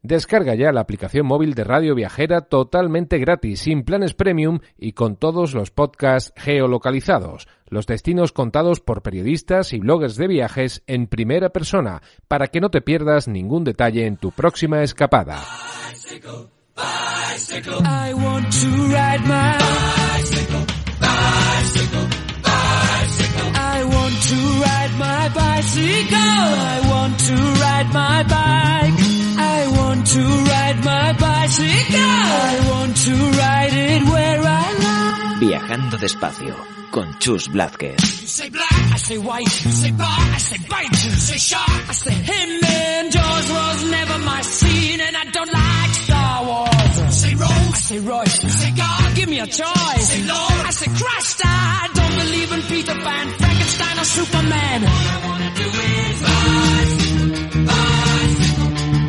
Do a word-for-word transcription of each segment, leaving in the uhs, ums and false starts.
Descarga ya la aplicación móvil de Radio Viajera totalmente gratis, sin planes premium y con todos los podcasts geolocalizados, los destinos contados por periodistas y bloggers de viajes en primera persona, para que no te pierdas ningún detalle en tu próxima escapada. Bicycle, bicycle. I want to ride my bicycle, bicycle, bicycle. I want to ride my bicycle. I want to ride my bike. I want to ride my bicycle. I want to ride it where I like. Viajando despacio con Chus Blázquez. You say black, I say white. You say bar, I say bite. You say shark, I say him. And Jaws was never my scene, and I don't like Star Wars. You say Rose, I say Royce. You say God, give me a choice. Say Lord, I say Christ. I don't believe in Peter Pan, Frankenstein or Superman. All I wanna do is bicycle, bicycle,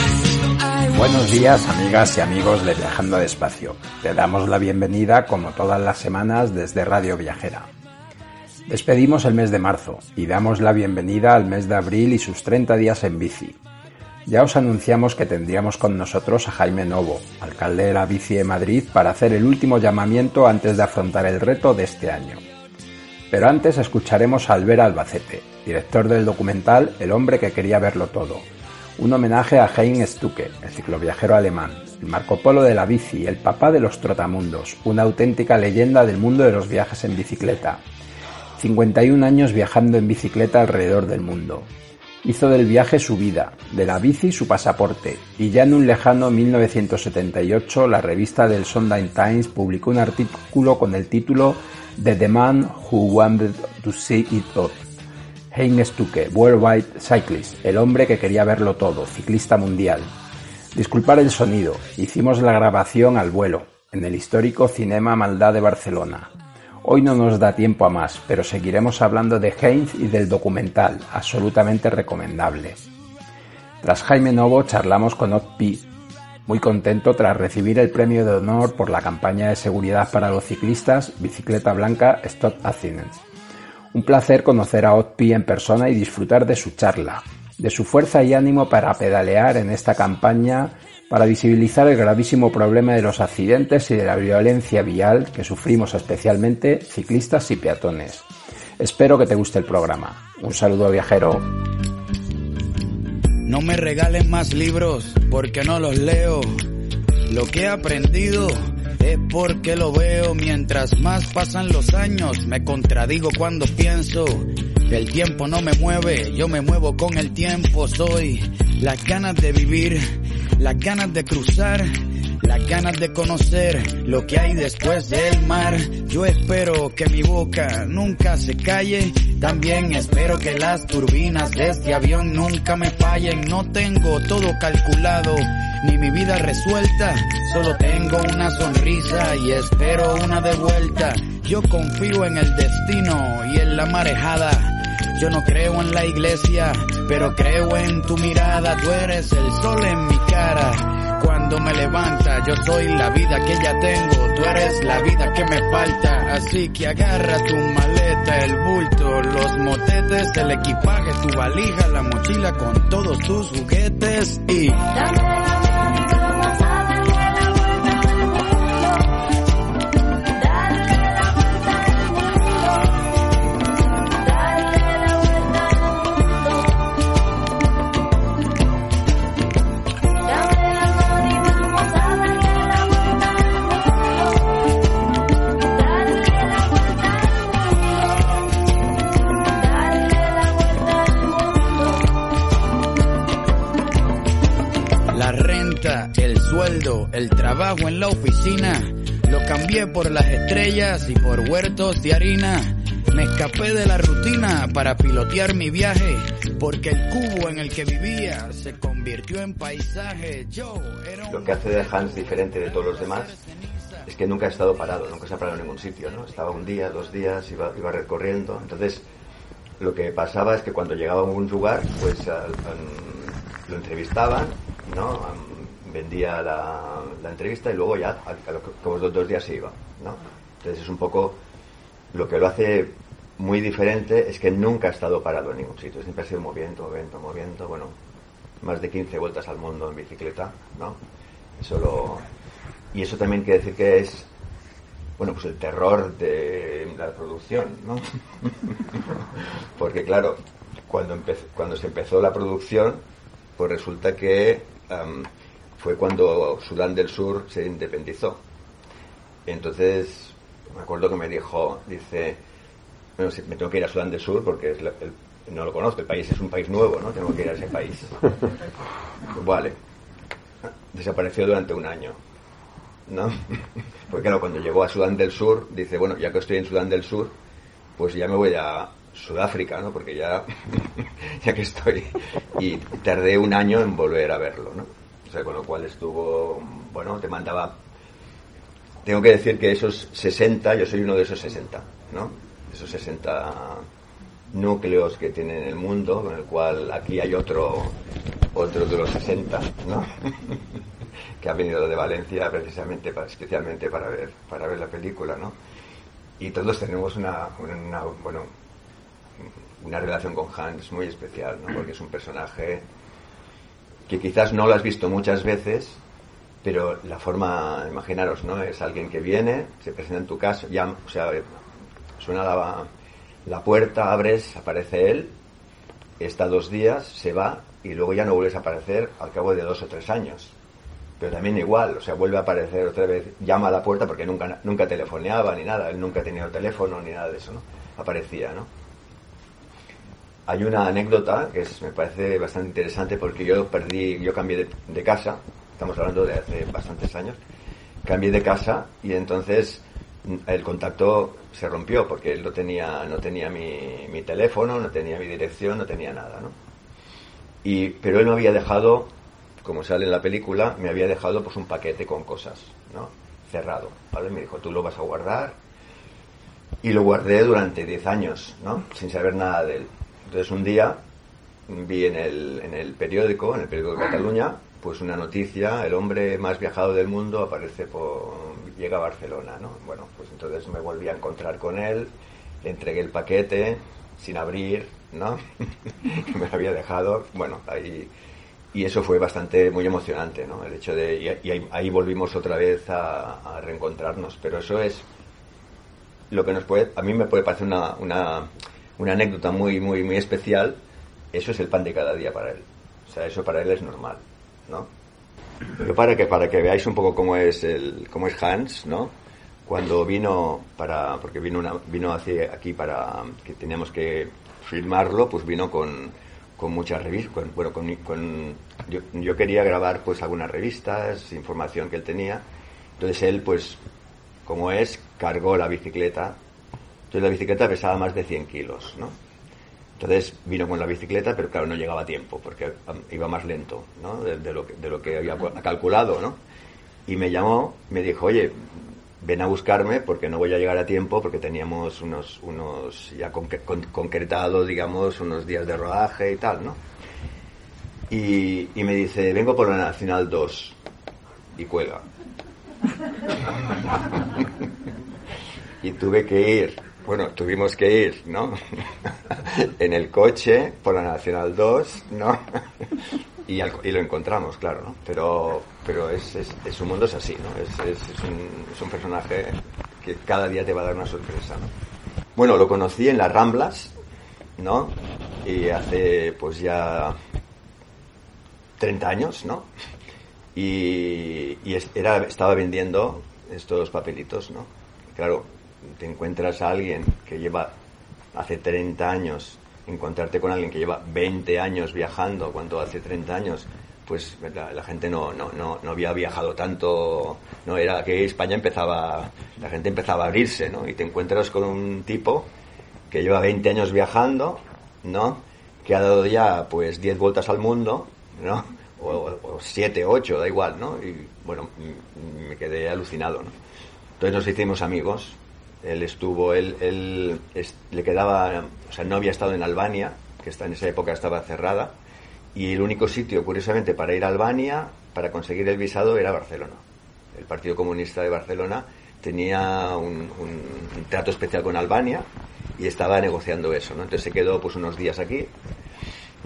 bicycle. Buenos días, amigas y amigos de Viajando Despacio. Te damos la bienvenida, como todas las semanas, desde Radio Viajera. Despedimos el mes de marzo y damos la bienvenida al mes de abril y sus treinta días en bici. Ya os anunciamos que tendríamos con nosotros a Jaime Novo, alcalde de la bici de Madrid, para hacer el último llamamiento antes de afrontar el reto de este año. Pero antes escucharemos a Albert Albacete, director del documental El hombre que quería verlo todo. Un homenaje a Heinz Stucke, el cicloviajero alemán, el Marco Polo de la bici, el papá de los trotamundos, una auténtica leyenda del mundo de los viajes en bicicleta. cincuenta y un años viajando en bicicleta alrededor del mundo. Hizo del viaje su vida, de la bici su pasaporte, y ya en un lejano mil novecientos setenta y ocho la revista del Sunday Times publicó un artículo con el título de The Man Who Wanted to See It All. Heinz Stucke, Worldwide Cyclist, el hombre que quería verlo todo, ciclista mundial. Disculpar el sonido, hicimos la grabación al vuelo, en el histórico Cinema Maldá de Barcelona. Hoy no nos da tiempo a más, pero seguiremos hablando de Heinz y del documental, absolutamente recomendable. Tras Jaime Novo charlamos con Otpi, muy contento tras recibir el premio de honor por la campaña de seguridad para los ciclistas Bicicleta Blanca Stop Accidents. Un placer conocer a Otpi en persona y disfrutar de su charla, de su fuerza y ánimo para pedalear en esta campaña para visibilizar el gravísimo problema de los accidentes y de la violencia vial que sufrimos especialmente ciclistas y peatones. Espero que te guste el programa. Un saludo, viajero. No me regalen más libros porque no los leo. Lo que he aprendido es porque lo veo. Mientras más pasan los años me contradigo cuando pienso. El tiempo no me mueve, yo me muevo con el tiempo. Soy las ganas de vivir, las ganas de cruzar, las ganas de conocer lo que hay después del mar. Yo espero que mi boca nunca se calle. También espero que las turbinas de este avión nunca me fallen. No tengo todo calculado, ni mi vida resuelta. Solo tengo una sonrisa y espero una de vuelta. Yo confío en el destino y en la marejada. Yo no creo en la iglesia, pero creo en tu mirada. Tú eres el sol en mi cara. Cuando me levanta, yo soy la vida que ya tengo. Tú eres la vida que me falta. Así que agarra tu maleta, el bulto, los motetes, el equipaje, tu valija, la mochila con todos tus juguetes y... el sueldo, el trabajo en la oficina, lo cambié por las estrellas y por huertos de harina. Me escapé de la rutina para pilotear mi viaje, porque el cubo en el que vivía se convirtió en paisaje. Yo era un... Lo que hace de Hans diferente de todos los demás es que nunca ha estado parado, nunca se ha parado en ningún sitio, ¿no? Estaba un día, dos días, iba, iba recorriendo. Entonces, lo que pasaba es que cuando llegaba a un lugar, pues a, a, lo entrevistaban, ¿no? A, vendía la, la entrevista y luego ya a, a, a los dos, dos días se iba, ¿no? Entonces es un poco lo que lo hace muy diferente, es que nunca ha estado parado en ningún sitio, siempre ha sido moviendo, moviendo, moviendo. Bueno, más de quince vueltas al mundo en bicicleta, ¿no? Eso lo... Y eso también quiere decir que es, bueno, pues el terror de la producción, ¿no? Porque claro, cuando, empezó, cuando se empezó la producción, pues resulta que um, fue cuando Sudán del Sur se independizó. Entonces, me acuerdo que me dijo, dice, bueno, me tengo que ir a Sudán del Sur porque es la, el, no lo conozco, el país es un país nuevo, ¿no? Tengo que ir a ese país. Pues vale. Desapareció durante un año, ¿no? Porque claro, cuando llegó a Sudán del Sur, dice, bueno, ya que estoy en Sudán del Sur, pues ya me voy a Sudáfrica, ¿no? Porque ya, ya que estoy. Y tardé un año en volver a verlo, ¿no? O sea, con lo cual estuvo, bueno, te mandaba... Tengo que decir que esos sesenta, yo soy uno de esos sesenta, ¿no? Esos sesenta núcleos que tiene el mundo, con el cual aquí hay otro, otro de los sesenta, ¿no? Que ha venido de Valencia precisamente, para, especialmente para ver, para ver la película, ¿no? Y todos tenemos una, una, bueno, una relación con Hans muy especial, ¿no? Porque es un personaje que quizás no lo has visto muchas veces, pero la forma, imaginaros, ¿no? Es alguien que viene, se presenta en tu casa, ya, o sea, suena la, la puerta, abres, aparece él, está dos días, se va y luego ya no vuelves a aparecer al cabo de dos o tres años. Pero también igual, o sea, vuelve a aparecer otra vez, llama a la puerta porque nunca nunca telefoneaba ni nada, él nunca ha tenido teléfono ni nada de eso, ¿no? Aparecía, ¿no? Hay una anécdota que es, me parece bastante interesante porque yo perdí, yo cambié de, de casa, estamos hablando de hace bastantes años, cambié de casa y entonces el contacto se rompió porque él no tenía, no tenía mi, mi teléfono, no tenía mi dirección, no tenía nada, ¿no? Y, pero él me había dejado, como sale en la película, me había dejado pues un paquete con cosas, ¿no? Cerrado, ¿vale? Me dijo, tú lo vas a guardar. Y lo guardé durante diez años, ¿no? Sin saber nada de él. Entonces un día vi en el, en el periódico, en el periódico de Cataluña, pues una noticia, el hombre más viajado del mundo aparece por, llega a Barcelona, ¿no? Bueno, pues entonces me volví a encontrar con él, le entregué el paquete sin abrir, ¿no? Que me lo había dejado, bueno, ahí... Y eso fue bastante, muy emocionante, ¿no? El hecho de... Y, y ahí, ahí volvimos otra vez a, a reencontrarnos. Pero eso es lo que nos puede... A mí me puede parecer una, una, una anécdota muy, muy, muy especial. Eso es el pan de cada día para él. O sea, eso para él es normal, ¿no? Pero para que, para que veáis un poco cómo es el, cómo es Hans, ¿no? Cuando vino para... Porque vino, una, vino hacia aquí para... Que teníamos que filmarlo, pues vino con... con muchas revistas, con, bueno, con, con yo, yo quería grabar pues algunas revistas, información que él tenía, entonces él pues, como es, cargó la bicicleta, entonces la bicicleta pesaba más de cien kilos, ¿no? Entonces vino con la bicicleta, pero claro, no llegaba a tiempo, porque iba más lento, ¿no? De, de, lo, que, de lo que había calculado, ¿no? Y me llamó, me dijo, oye, ven a buscarme porque no voy a llegar a tiempo porque teníamos unos unos ya con, con, concretados, digamos, unos días de rodaje y tal, ¿no? Y, y me dice, vengo por la Nacional dos y cuelga. Y tuve que ir, bueno, tuvimos que ir, ¿no? En el coche por la Nacional dos, ¿no? Y, al, y lo encontramos, claro, ¿no? Pero pero es, es, es su mundo es así, ¿no? Es, es, es, un, es un personaje que cada día te va a dar una sorpresa, ¿no? Bueno, lo conocí en las Ramblas, ¿no? Y hace pues ya treinta años, ¿no? Y, y es, era, estaba vendiendo estos papelitos, ¿no? Claro, te encuentras a alguien que lleva hace treinta años, encontrarte con alguien que lleva veinte años viajando, cuando hace treinta años, pues la, la gente no, no, no, no había viajado tanto, no era que España empezaba, la gente empezaba a abrirse, ¿no? Y te encuentras con un tipo que lleva veinte años viajando, ¿no? Que ha dado ya, pues, diez vueltas al mundo, ¿no? O, o siete, ocho, da igual, ¿no? Y, bueno, me quedé alucinado, ¿no? Entonces nos hicimos amigos. Él estuvo, él, él es, le quedaba, o sea, no había estado en Albania, que está, en esa época estaba cerrada, y el único sitio, curiosamente, para ir a Albania, para conseguir el visado, era Barcelona. El Partido Comunista de Barcelona tenía un, un, un trato especial con Albania y estaba negociando eso, ¿no? Entonces se quedó pues unos días aquí,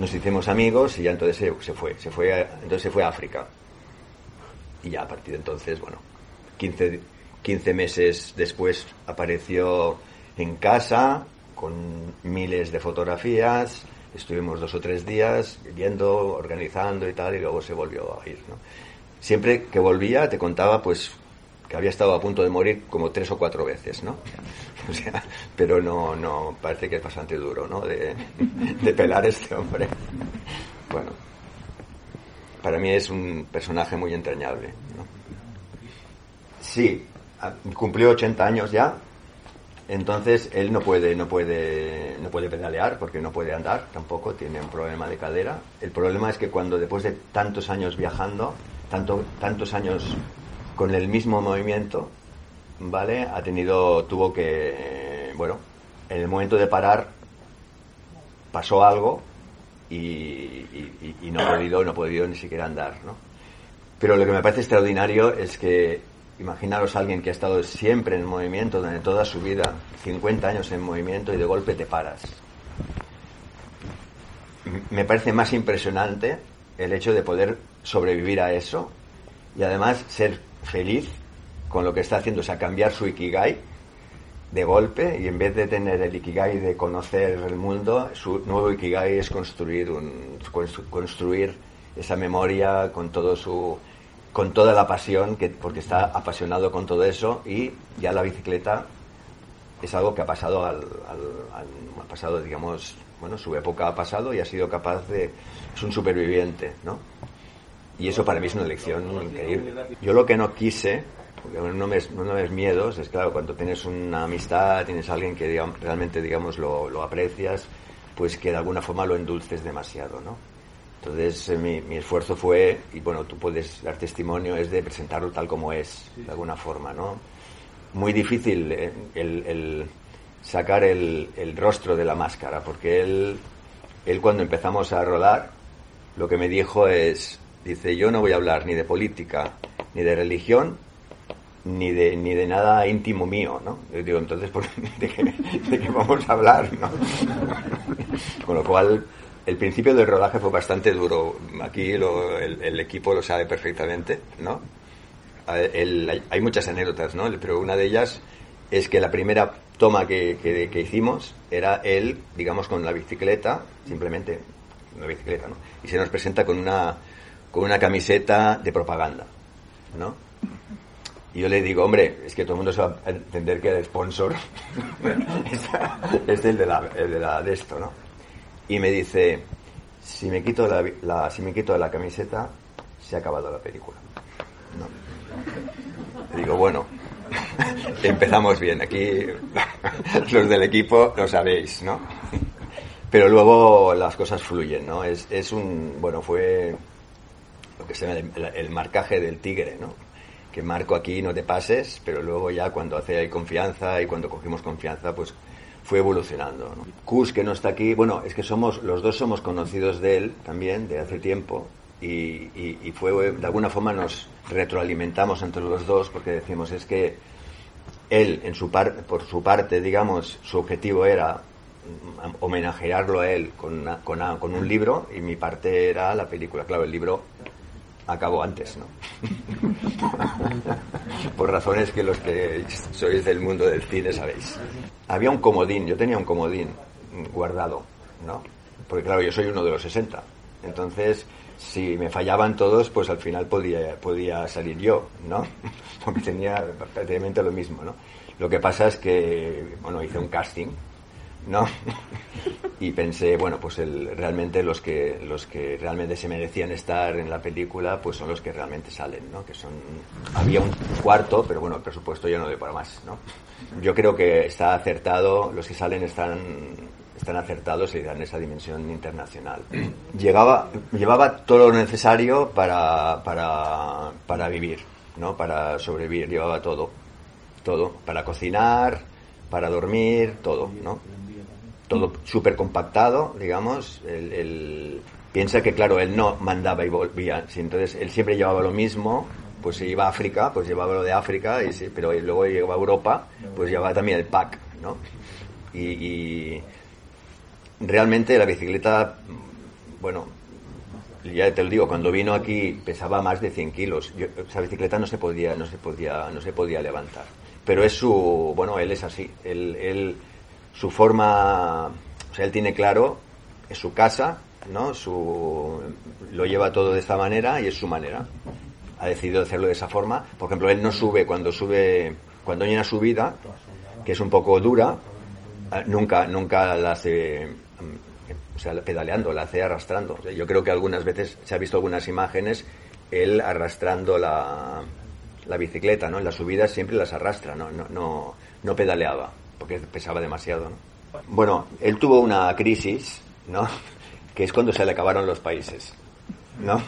nos hicimos amigos y ya entonces se, se fue, se fue, a, entonces se fue a África. Y ya a partir de entonces, bueno, quince, quince meses después apareció en casa con miles de fotografías, estuvimos dos o tres días viendo, organizando y tal, y luego se volvió a ir, ¿no? Siempre que volvía te contaba pues que había estado a punto de morir como tres o cuatro veces, ¿no? O sea, pero no, no, parece que es bastante duro, ¿no? De, de pelar este hombre. Bueno, para mí es un personaje muy entrañable, ¿no? Sí, cumplió ochenta años ya, entonces él no puede, no puede, no puede pedalear porque no puede andar tampoco, tiene un problema de cadera. El problema es que cuando después de tantos años viajando, tanto, tantos años con el mismo movimiento, ¿vale? Ha tenido, tuvo que, bueno, en el momento de parar pasó algo y, y, y no ha podido, no ha podido ni siquiera andar, ¿no? Pero lo que me parece extraordinario es que imaginaros a alguien que ha estado siempre en movimiento durante toda su vida, cincuenta años en movimiento, y de golpe te paras. Me parece más impresionante el hecho de poder sobrevivir a eso y además ser feliz con lo que está haciendo, o sea, cambiar su ikigai de golpe, y en vez de tener el ikigai de conocer el mundo, su nuevo ikigai es construir un construir esa memoria con todo su con toda la pasión, que porque está apasionado con todo eso, y ya la bicicleta es algo que ha pasado al, al, al ha pasado, digamos, bueno, su época ha pasado y ha sido capaz de, es un superviviente, ¿no? Y eso para mí es una lección increíble. Yo lo que no quise, porque no me, no me es miedos, es claro, cuando tienes una amistad, tienes a alguien que digamos, realmente, digamos, lo, lo aprecias, pues que de alguna forma lo endulces demasiado, ¿no? Entonces eh, mi, mi esfuerzo fue, y bueno, tú puedes dar testimonio, es de presentarlo tal como es, de alguna forma, ¿no? Muy difícil eh, el, el sacar el, el rostro de la máscara, porque él, él cuando empezamos a rodar, lo que me dijo es, dice, yo no voy a hablar ni de política, ni de religión, ni de ni de nada íntimo mío, ¿no? Yo digo, entonces, ¿por qué, de, qué, ¿de qué vamos a hablar, no? Con lo cual, el principio del rodaje fue bastante duro. Aquí lo, el, el equipo lo sabe perfectamente, ¿no? El, hay, hay muchas anécdotas, ¿no? Pero una de ellas es que la primera toma que, que, que hicimos era él, digamos, con la bicicleta, simplemente una bicicleta, ¿no? Y se nos presenta con una con una camiseta de propaganda, ¿no? Y yo le digo, hombre, es que todo el mundo se va a entender que el sponsor es el de la, el de la de esto, ¿no? Y me dice, si me quito la, la si me quito la camiseta, se ha acabado la película, ¿no? Le digo, bueno, empezamos bien, aquí los del equipo lo sabéis, ¿no? Pero luego las cosas fluyen, ¿no? Es, es un, bueno, fue lo que se llama el, el marcaje del tigre, ¿no? Que marco aquí, no te pases, pero luego ya cuando hace confianza y cuando cogimos confianza, pues fue evolucionando, ¿no? Cus, que no está aquí, bueno, es que somos, los dos somos conocidos de él también, de hace tiempo, y, y, y fue, de alguna forma nos retroalimentamos entre los dos, porque decimos, es que él, en su par, por su parte, digamos, su objetivo era homenajearlo a él con, una, con, una, con un libro, y mi parte era la película. Claro, el libro acabó antes, ¿no? Por razones que los que sois del mundo del cine sabéis. Había un comodín, yo tenía un comodín guardado, ¿no? Porque claro, yo soy uno de los sesenta. Entonces, si me fallaban todos, pues al final podía, podía salir yo, ¿no? Porque tenía prácticamente lo mismo, ¿no? Lo que pasa es que, bueno, hice un casting, ¿no? Y pensé, bueno, pues el, realmente los que los que realmente se merecían estar en la película, pues son los que realmente salen, ¿no? Que son, había un cuarto, pero bueno, el presupuesto ya no dio para más, ¿no? Yo creo que está acertado, los que salen están están acertados y dan esa dimensión internacional. Llegaba, llevaba todo lo necesario para para para vivir, ¿no? Para sobrevivir, llevaba todo, todo, para cocinar, para dormir, todo, ¿no? Todo súper compactado, digamos. El, el, piensa que, claro, él no mandaba y volvía. Sí, entonces, él siempre llevaba lo mismo. Pues si iba a África, pues llevaba lo de África. Y sí, pero luego llegaba a Europa, pues llevaba también el pack, ¿no? Y, y realmente la bicicleta bueno, ya te lo digo, cuando vino aquí pesaba más de cien kilos. Yo, esa bicicleta no se podía, no se podía, no se podía levantar. Pero es su, bueno, él es así. Él, él, su forma, o sea, él tiene claro, es su casa, ¿no? Su, lo lleva todo de esta manera y es su manera. Ha decidido hacerlo de esa forma. Por ejemplo, él no sube cuando sube, cuando hay una subida, que es un poco dura, nunca, nunca la hace, o sea, pedaleando, la hace arrastrando. O sea, yo creo que algunas veces se ha visto algunas imágenes, él arrastrando la, la bicicleta, ¿no? En las subidas siempre las arrastra, no, no, no, no pedaleaba, porque pesaba demasiado, ¿no? Bueno, él tuvo una crisis, ¿no? Que es cuando se le acabaron los países, ¿no?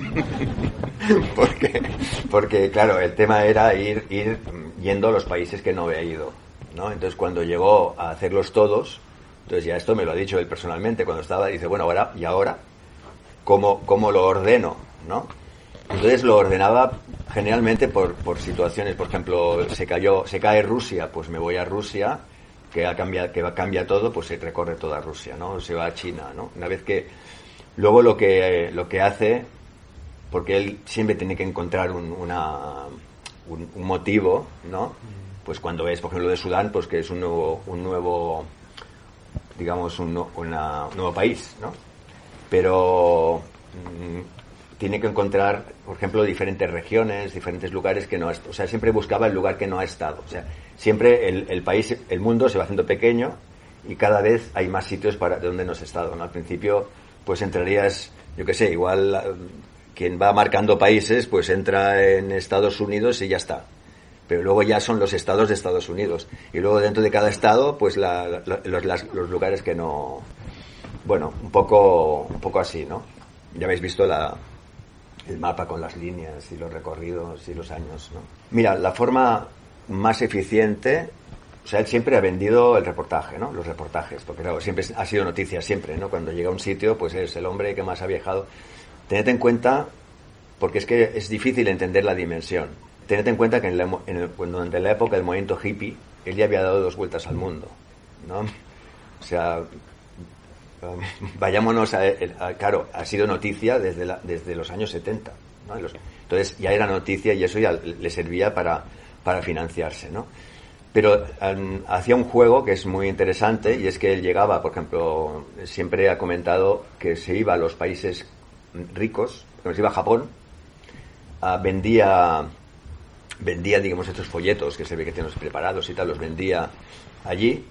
porque, porque, claro, el tema era ir, ir yendo a los países que no había ido, ¿no? Entonces, cuando llegó a hacerlos todos, entonces ya esto me lo ha dicho él personalmente, cuando estaba, dice, bueno, ahora, ¿y ahora? ¿Cómo, cómo lo ordeno, no? Entonces lo ordenaba generalmente por, por situaciones, por ejemplo, se cayó, se cae Rusia, pues me voy a Rusia, que ha cambiado, que cambia todo, pues se recorre toda Rusia, ¿no? Se va a China, ¿no? Una vez que, luego lo que, lo que hace, porque él siempre tiene que encontrar un, una, un, un motivo, ¿no? Pues cuando es, por ejemplo, de Sudán, pues que es un nuevo, un nuevo, digamos, un, una, un nuevo país, ¿no? Pero mmm, tiene que encontrar, por ejemplo, diferentes regiones, diferentes lugares que no ha, o sea, siempre buscaba el lugar que no ha estado. O sea, siempre el, el país, el mundo se va haciendo pequeño y cada vez hay más sitios para de donde no has estado, ¿no? Al principio, pues entrarías, yo qué sé, igual quien va marcando países, pues entra en Estados Unidos y ya está. Pero luego ya son los estados de Estados Unidos. Y luego dentro de cada estado, pues la, la, los, las, los lugares que no... Bueno, un poco, un poco así, ¿no? Ya habéis visto la, el mapa con las líneas y los recorridos y los años, ¿no? Mira, la forma más eficiente... O sea, él siempre ha vendido el reportaje, ¿no? Los reportajes, porque claro, siempre ha sido noticia, siempre, ¿no? Cuando llega a un sitio, pues es el hombre que más ha viajado. Tened en cuenta, porque es que es difícil entender la dimensión. Tened en cuenta que en la, en el, durante la época del movimiento hippie, él ya había dado dos vueltas al mundo, ¿no? O sea, um, vayámonos a, a, a... Claro, ha sido noticia desde, la, desde los años setenta, ¿no? Los, entonces ya era noticia y eso ya le servía para, para financiarse, ¿no? Pero um, hacía un juego que es muy interesante y es que él llegaba, por ejemplo, siempre ha comentado que se iba a los países ricos, se iba a Japón, uh, vendía... vendía, digamos, estos folletos que se ve que tienen preparados y tal, los vendía allí,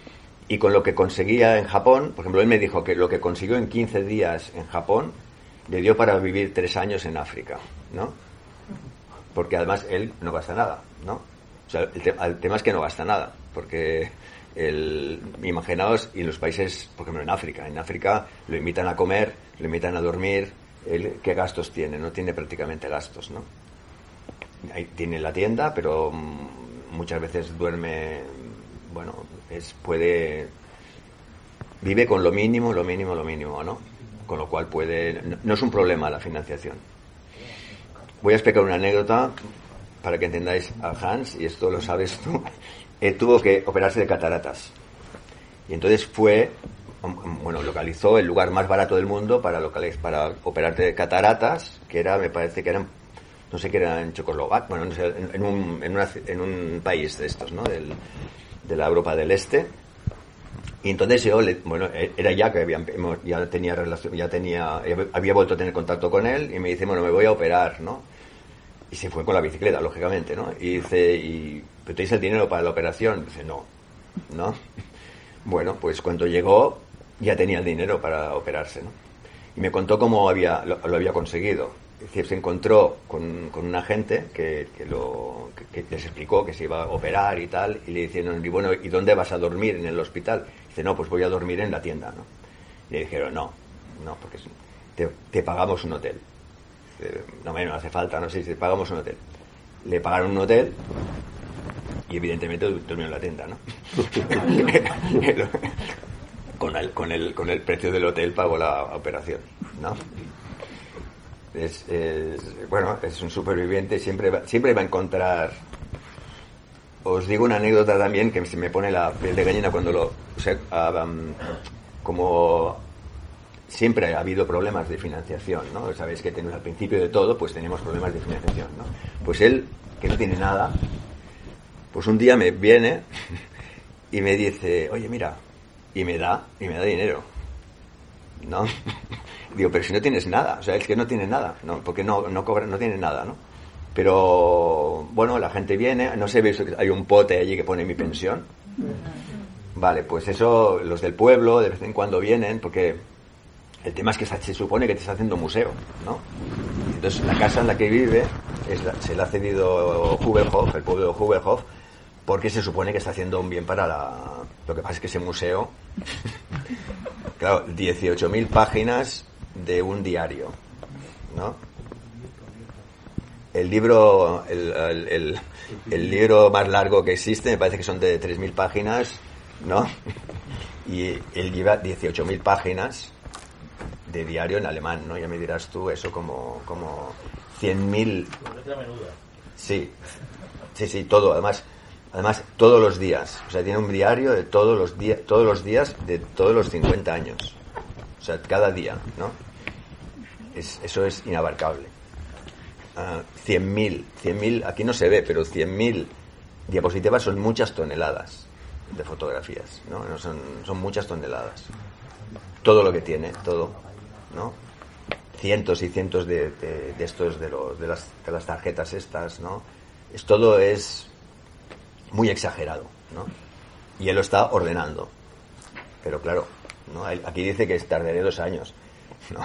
y con lo que conseguía en Japón, por ejemplo, él me dijo que lo que consiguió en quince días en Japón le dio para vivir tres años en África, ¿no? Porque además él no gasta nada, ¿no? O sea, el, te- el tema es que no gasta nada, porque el, imaginaos, y en los países, por ejemplo en África, en África lo invitan a comer, lo invitan a dormir, él, ¿qué gastos tiene? No tiene prácticamente gastos, ¿no? Ahí tiene la tienda, pero muchas veces duerme, bueno, es puede vive con lo mínimo, lo mínimo, lo mínimo, ¿no? Con lo cual puede, no, no es un problema la financiación. Voy a explicar una anécdota para que entendáis a Hans, y esto lo sabes tú. Él tuvo que operarse de cataratas y entonces fue, bueno, localizó el lugar más barato del mundo para localizar, para operarte de cataratas, que era, me parece que eran, no sé qué era en Checoslovaquia, bueno, no sé, en, en, un, en, una, en un país de estos, ¿no? Del, de la Europa del Este. Y entonces yo, le, bueno, era ya que había, ya tenía relación, ya tenía, había vuelto a tener contacto con él y me dice, bueno, me voy a operar, ¿no? Y se fue con la bicicleta, lógicamente, ¿no? Y dice, y, ¿pero tenéis el dinero para la operación? Dice, no, ¿no? Bueno, pues cuando llegó ya tenía el dinero para operarse, ¿no? Y me contó cómo había, lo, lo había conseguido. Es decir, se encontró con, con un agente que, que, lo, que, que les explicó que se iba a operar y tal, y le dijeron, y bueno, ¿y dónde vas a dormir en el hospital? Dice, no, pues voy a dormir en la tienda, ¿no? Y le dijeron, no, no, porque te, te pagamos un hotel. Dice, no, no hace falta, no sé si te pagamos un hotel. Le pagaron un hotel y evidentemente durmió en la tienda, ¿no? con, el, con, el, con el precio del hotel pagó la operación, ¿no? Es, es, bueno, es un superviviente, siempre va, siempre va a encontrar. Os digo una anécdota también que se me pone la piel de gallina cuando lo, o sea, um, como siempre ha habido problemas de financiación, ¿no? Sabéis que tenemos al principio de todo, pues tenemos problemas de financiación, ¿no? Pues él, que no tiene nada, pues un día me viene y me dice, oye, mira, y me da, y me da dinero, ¿no? Digo, pero si no tienes nada, o sea, es que no tiene nada, ¿no? Porque no, no cobra, no tiene nada, ¿no? Pero, bueno, la gente viene, no sé, hay un pote allí que pone mi pensión. Vale, pues eso, los del pueblo de vez en cuando vienen, porque el tema es que se supone que te está haciendo museo, ¿no? Entonces, la casa en la que vive es la, se la ha cedido Huberhof, el pueblo de Huberhof, porque se supone que está haciendo un bien para la... Lo que pasa es que ese museo... Claro, dieciocho mil páginas de un diario, ¿no? El libro, el, el, el, el libro más largo que existe, me parece que son de tres mil páginas, ¿no? Y él lleva dieciocho mil páginas de diario en alemán, ¿no? Ya me dirás tú, eso como, como cien mil... Sí, sí, sí, todo, además... Además, todos los días. O sea, tiene un diario de todos los días, todos los días de todos los cincuenta años. O sea, cada día, ¿no? Es, eso es inabarcable. Uh, cien mil, cien mil, aquí no se ve, pero cien mil diapositivas son muchas toneladas de fotografías, ¿no? no son, son muchas toneladas. Todo lo que tiene, todo, ¿no? Cientos y cientos de, de, de estos, de, los, de, las, de las tarjetas estas, ¿no? Es, todo es... muy exagerado, ¿no? Y él lo está ordenando. Pero claro, ¿no? Aquí dice que tardaré dos años. No,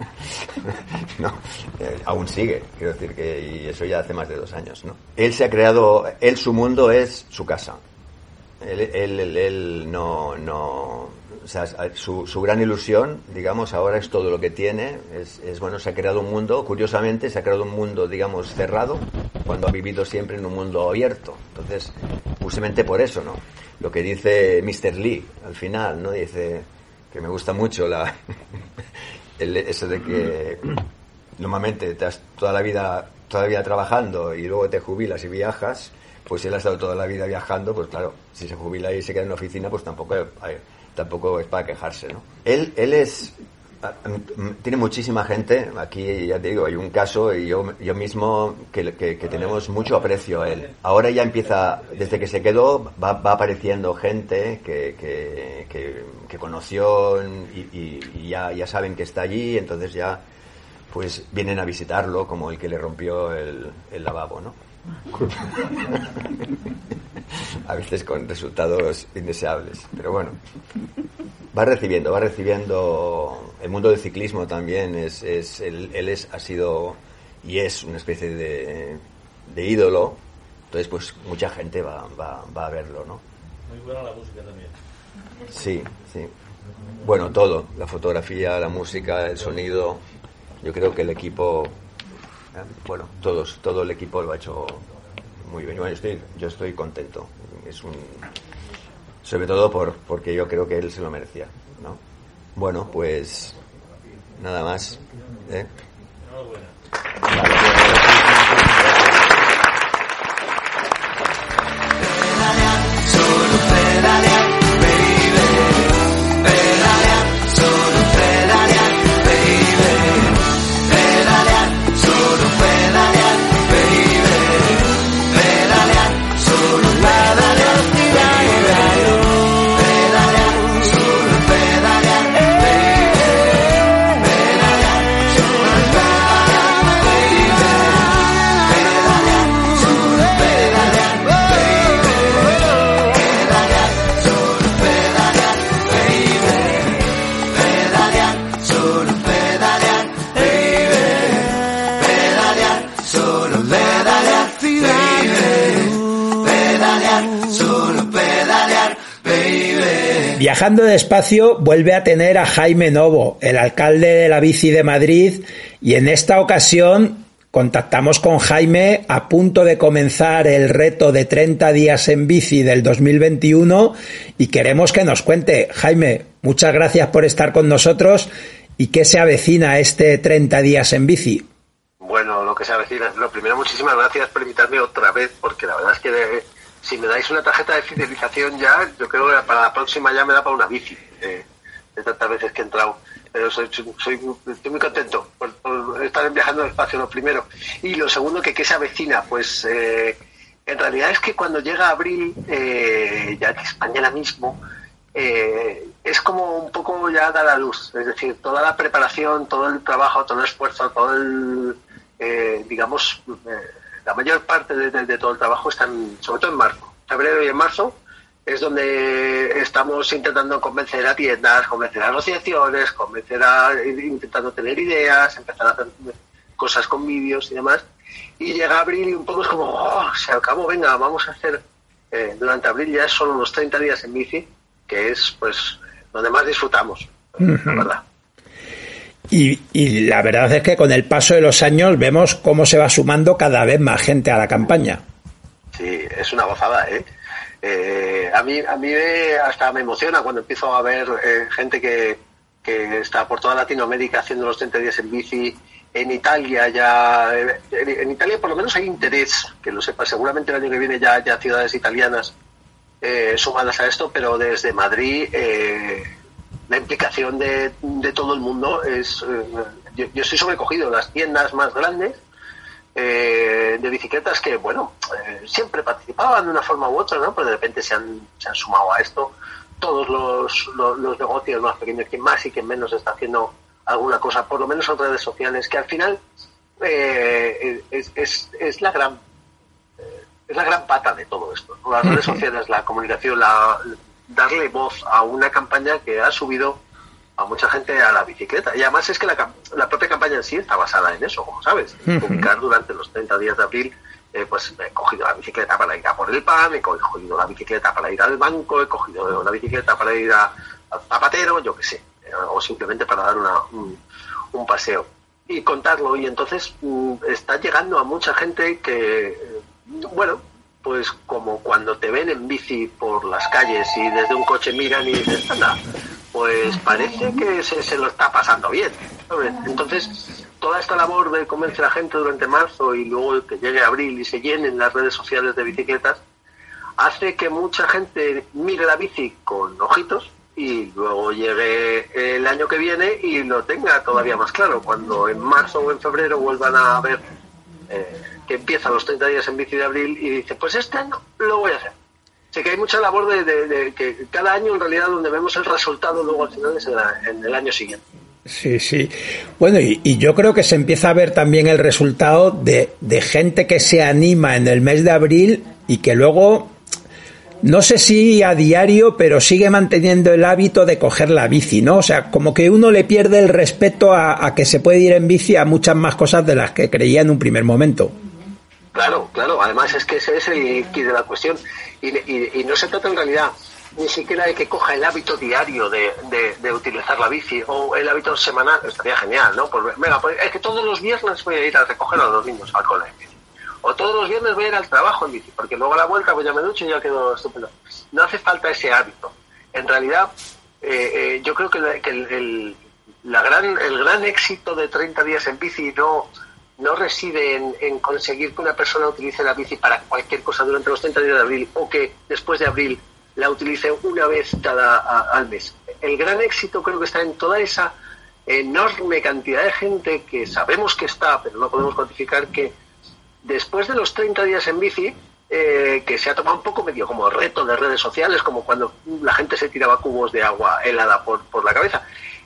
no eh, aún sigue, quiero decir que y eso ya hace más de dos años, ¿no? Él se ha creado, él su mundo es su casa. Él, él, él, él no, no, o sea, su, su gran ilusión, digamos, ahora es todo lo que tiene, es, es bueno, se ha creado un mundo, curiosamente, se ha creado un mundo, digamos, cerrado, cuando ha vivido siempre en un mundo abierto. Entonces, justamente por eso, ¿no? Lo que dice mister Lee al final, ¿no? Dice que me gusta mucho la el, eso de que normalmente te has toda la vida toda la vida trabajando y luego te jubilas y viajas, pues él ha estado toda la vida viajando, pues claro, si se jubila y se queda en la oficina, pues tampoco hay, tampoco es para quejarse, ¿no? Él él es tiene muchísima gente, aquí ya te digo, hay un caso y yo, yo mismo que, que, que tenemos mucho aprecio a él. Ahora ya empieza, desde que se quedó, va, va apareciendo gente que, que, que, que conoció y, y, y ya, ya saben que está allí, entonces ya pues vienen a visitarlo como el que le rompió el, el lavabo, ¿no? A veces con resultados indeseables, pero bueno. Va recibiendo, va recibiendo. El mundo del ciclismo también es, es él, él es, ha sido y es una especie de, de ídolo. Entonces, pues mucha gente va, va, va a verlo, ¿no? Muy buena la música también. Sí, sí. Bueno, todo, la fotografía, la música, el sonido. Yo creo que el equipo, bueno, todos, todo el equipo lo ha hecho muy bien. Bueno, yo estoy, yo estoy contento. Es un Sobre todo por porque yo creo que él se lo merecía, ¿no? Bueno, pues nada más, ¿eh? Enhorabuena. Solo pedalear, baby. Pedalear, solo pedalear, baby. Pedalear, solo pedalear, baby. Pedalear, solo pedalear, baby. Pedalear, solo pedalear, baby. Pedalear, solo pedalear, baby. Pedalear, solo pedalear, Viajando despacio vuelve a tener a Jaime Novo, el alcalde de la bici de Madrid, y en esta ocasión contactamos con Jaime a punto de comenzar el reto de treinta días en bici del dos mil veintiuno y queremos que nos cuente. Jaime, muchas gracias por estar con nosotros. ¿Y qué se avecina este treinta días en bici? Bueno, lo que se avecina, lo primero, muchísimas gracias por invitarme otra vez, porque la verdad es que de, si me dais una tarjeta de fidelización ya, yo creo que para la próxima ya me da para una bici, eh, de tantas veces que he entrado pero soy, soy, estoy muy contento por, por estar viajando despacio, lo primero. Y lo segundo, que qué se avecina, pues eh, en realidad es que cuando llega abril, eh, ya que es mañana mismo, eh, es como un poco ya da la luz, es decir, toda la preparación, todo el trabajo, todo el esfuerzo, todo el, eh, digamos, eh, la mayor parte de, de, de todo el trabajo está en, sobre todo en marzo, febrero y en marzo, es donde estamos intentando convencer a tiendas, convencer a asociaciones, convencer a, intentando tener ideas, empezar a hacer cosas con vídeos y demás. Y llega abril y un poco es como, oh, se acabó, venga, vamos a hacer, eh, durante abril ya son unos treinta días en bici, que es pues donde más disfrutamos, uh-huh. La verdad. Y, y la verdad es que con el paso de los años vemos cómo se va sumando cada vez más gente a la campaña. Sí, es una gozada, ¿eh? Eh, a mí a mí me, hasta me emociona cuando empiezo a ver eh, gente que, que está por toda Latinoamérica haciendo los treinta días en bici. En Italia ya en, en Italia por lo menos hay interés, que lo sepa, seguramente el año que viene ya haya ciudades italianas eh, sumadas a esto, pero desde Madrid eh, la implicación de, de todo el mundo es eh, yo, yo estoy sobrecogido. Las tiendas más grandes Eh, de bicicletas que, bueno, eh, siempre participaban de una forma u otra, ¿no? Pero de repente se han, se han sumado a esto. Todos los, los, los negocios más pequeños, quien más y quien menos está haciendo alguna cosa, por lo menos en redes sociales, que al final eh, es, es, es la gran eh, es la gran pata de todo esto, ¿no? Las redes sociales, la comunicación, la, darle voz a una campaña que ha subido a mucha gente a la bicicleta. Y además es que la, la propia campaña en sí está basada en eso, como sabes. Uh-huh. Publicar durante los treinta días de abril, eh, pues he cogido la bicicleta para ir a por el pan, he cogido la bicicleta para ir al banco, he cogido la bicicleta para ir a, al zapatero, yo qué sé, eh, o simplemente para dar una, un, un paseo. Y contarlo, y entonces mm, está llegando a mucha gente que, eh, bueno, pues como cuando te ven en bici por las calles y desde un coche miran y dicen, anda, pues parece que se, se lo está pasando bien, ¿sabes? Entonces, toda esta labor de convencer a la gente durante marzo y luego que llegue abril y se llenen las redes sociales de bicicletas, hace que mucha gente mire la bici con ojitos y luego llegue el año que viene y lo tenga todavía más claro. Cuando en marzo o en febrero vuelvan a ver eh, que empiezan los treinta días en bici de abril y dice, pues este año lo voy a hacer. Sé que hay mucha labor de, de, de que cada año en realidad donde vemos el resultado luego al final es en, la, en el año siguiente. Sí, sí. Bueno, y, y yo creo que se empieza a ver también el resultado de, de gente que se anima en el mes de abril y que luego, no sé si a diario, pero sigue manteniendo el hábito de coger la bici, ¿no? O sea, como que uno le pierde el respeto a, a que se puede ir en bici a muchas más cosas de las que creía en un primer momento. Claro, claro. Además es que ese es el quid de la cuestión. Y, y, y no se trata en realidad ni siquiera de que coja el hábito diario de, de, de utilizar la bici o el hábito semanal. Estaría genial, ¿no? Pues, venga, pues es que todos los viernes voy a ir a recoger a los niños al colegio. O todos los viernes voy a ir al trabajo en bici, porque luego a la vuelta pues ya me ducho y ya quedo estupendo. No hace falta ese hábito. En realidad, eh, eh, yo creo que, la, que el, el, la gran, el gran éxito de treinta días en bici no... no reside en, en conseguir que una persona utilice la bici para cualquier cosa durante los treinta días de abril o que después de abril la utilice una vez cada a, al mes. El gran éxito creo que está en toda esa enorme cantidad de gente que sabemos que está, pero no podemos cuantificar, que después de los treinta días en bici, eh, que se ha tomado un poco medio como reto de redes sociales, como cuando la gente se tiraba cubos de agua helada por, por la cabeza,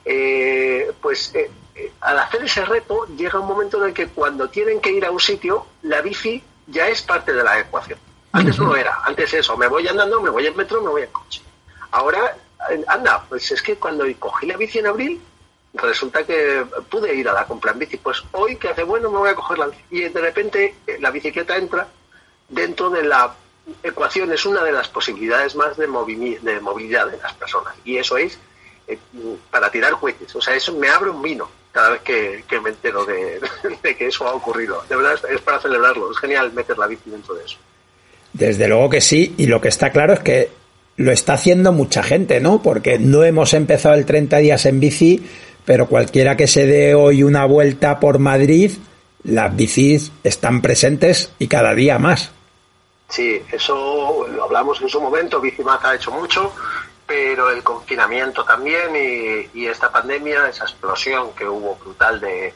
eh, pues... Eh, al hacer ese reto llega un momento en el que cuando tienen que ir a un sitio la bici ya es parte de la ecuación. Antes no lo era, antes eso, me voy andando, me voy en metro, me voy en coche. Ahora, anda, pues es que cuando cogí la bici en abril resulta que pude ir a la compra en bici, pues hoy que hace bueno me voy a coger la bici y de repente la bicicleta entra dentro de la ecuación, es una de las posibilidades más de, movi- de movilidad de las personas y eso es eh, para tirar cohetes, o sea, eso me abre un vino cada vez que, que me entero de, de que eso ha ocurrido. De verdad es para celebrarlo, es genial meter la bici dentro de eso. Desde luego que sí, y lo que está claro es que lo está haciendo mucha gente, ¿no? Porque no hemos empezado el treinta días en bici, pero cualquiera que se dé hoy una vuelta por Madrid, las bicis están presentes y cada día más. Sí, eso lo hablamos en su momento, Bicimaz ha hecho mucho, pero el confinamiento también y, y esta pandemia, esa explosión que hubo brutal de,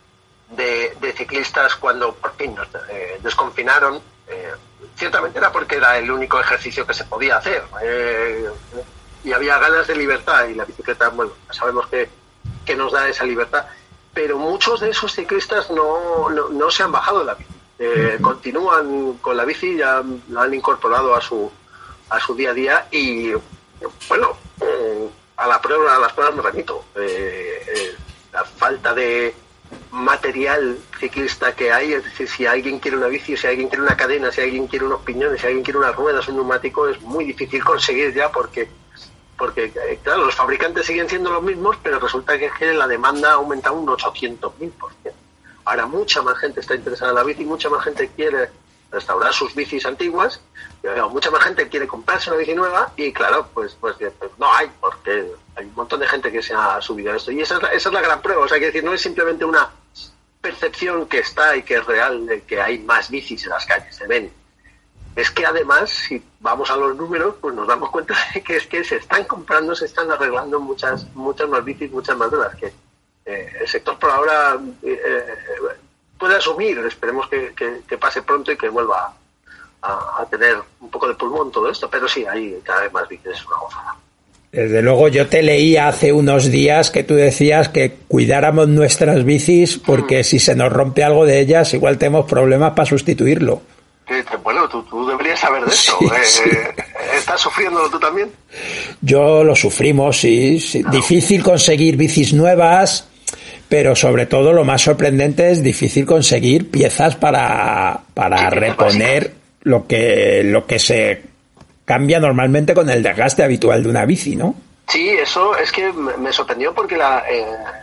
de, de ciclistas cuando por fin nos eh, desconfinaron, eh, ciertamente era porque era el único ejercicio que se podía hacer eh, y había ganas de libertad, y la bicicleta, bueno, sabemos que, que nos da esa libertad, pero muchos de esos ciclistas no, no, no se han bajado de la bici, eh, continúan con la bici, ya la han incorporado a su a su día a día y bueno, eh, a la prueba, a las pruebas me remito. Eh, eh, la falta de material ciclista que hay, es decir, si alguien quiere una bici, si alguien quiere una cadena, si alguien quiere unos piñones, si alguien quiere unas ruedas, un neumático, es muy difícil conseguir ya porque, porque eh, claro, los fabricantes siguen siendo los mismos, pero resulta que, es que la demanda ha aumentado un ochocientos mil por ciento. Ahora mucha más gente está interesada en la bici, mucha más gente quiere restaurar sus bicis antiguas, mucha más gente quiere comprarse una bici nueva y claro, pues, pues, pues no hay, porque hay un montón de gente que se ha subido a esto y esa es la, esa es la gran prueba. O sea, que decir, no es simplemente una percepción que está y que es real de que hay más bicis en las calles, se ven, es que además, si vamos a los números, pues nos damos cuenta de que es que se están comprando, se están arreglando muchas muchas más bicis, muchas más de las que eh, el sector por ahora eh, puede asumir. Esperemos que, que, que pase pronto y que vuelva a, a tener un poco de pulmón todo esto, pero sí, hay cada vez más bicis, es una gozada. Desde luego, yo te leí hace unos días que tú decías que cuidáramos nuestras bicis porque mm. si se nos rompe algo de ellas, igual tenemos problemas para sustituirlo. Bueno, tú, tú deberías saber de eso. Sí, eh, sí. ¿Estás sufriéndolo tú también? Yo lo sufrimos, sí. sí. No. Difícil conseguir bicis nuevas, pero sobre todo lo más sorprendente es difícil conseguir piezas para, para sí, reponer lo que, lo que se cambia normalmente con el desgaste habitual de una bici, ¿no? Sí, eso es que me sorprendió porque la... Eh...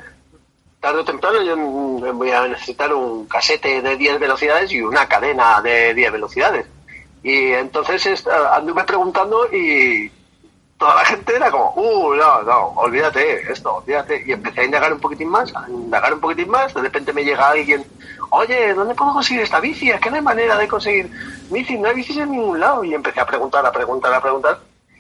tarde o temprano yo voy a necesitar un casete de diez velocidades y una cadena de diez velocidades. Y entonces anduve preguntando y toda la gente era como, uh, no, no, olvídate esto, olvídate. Y empecé a indagar un poquitín más, a indagar un poquitín más. De repente me llega alguien, oye, ¿dónde puedo conseguir esta bici? Es que no hay manera de conseguir bici, no hay bicis en ningún lado. Y empecé a preguntar, a preguntar, a preguntar.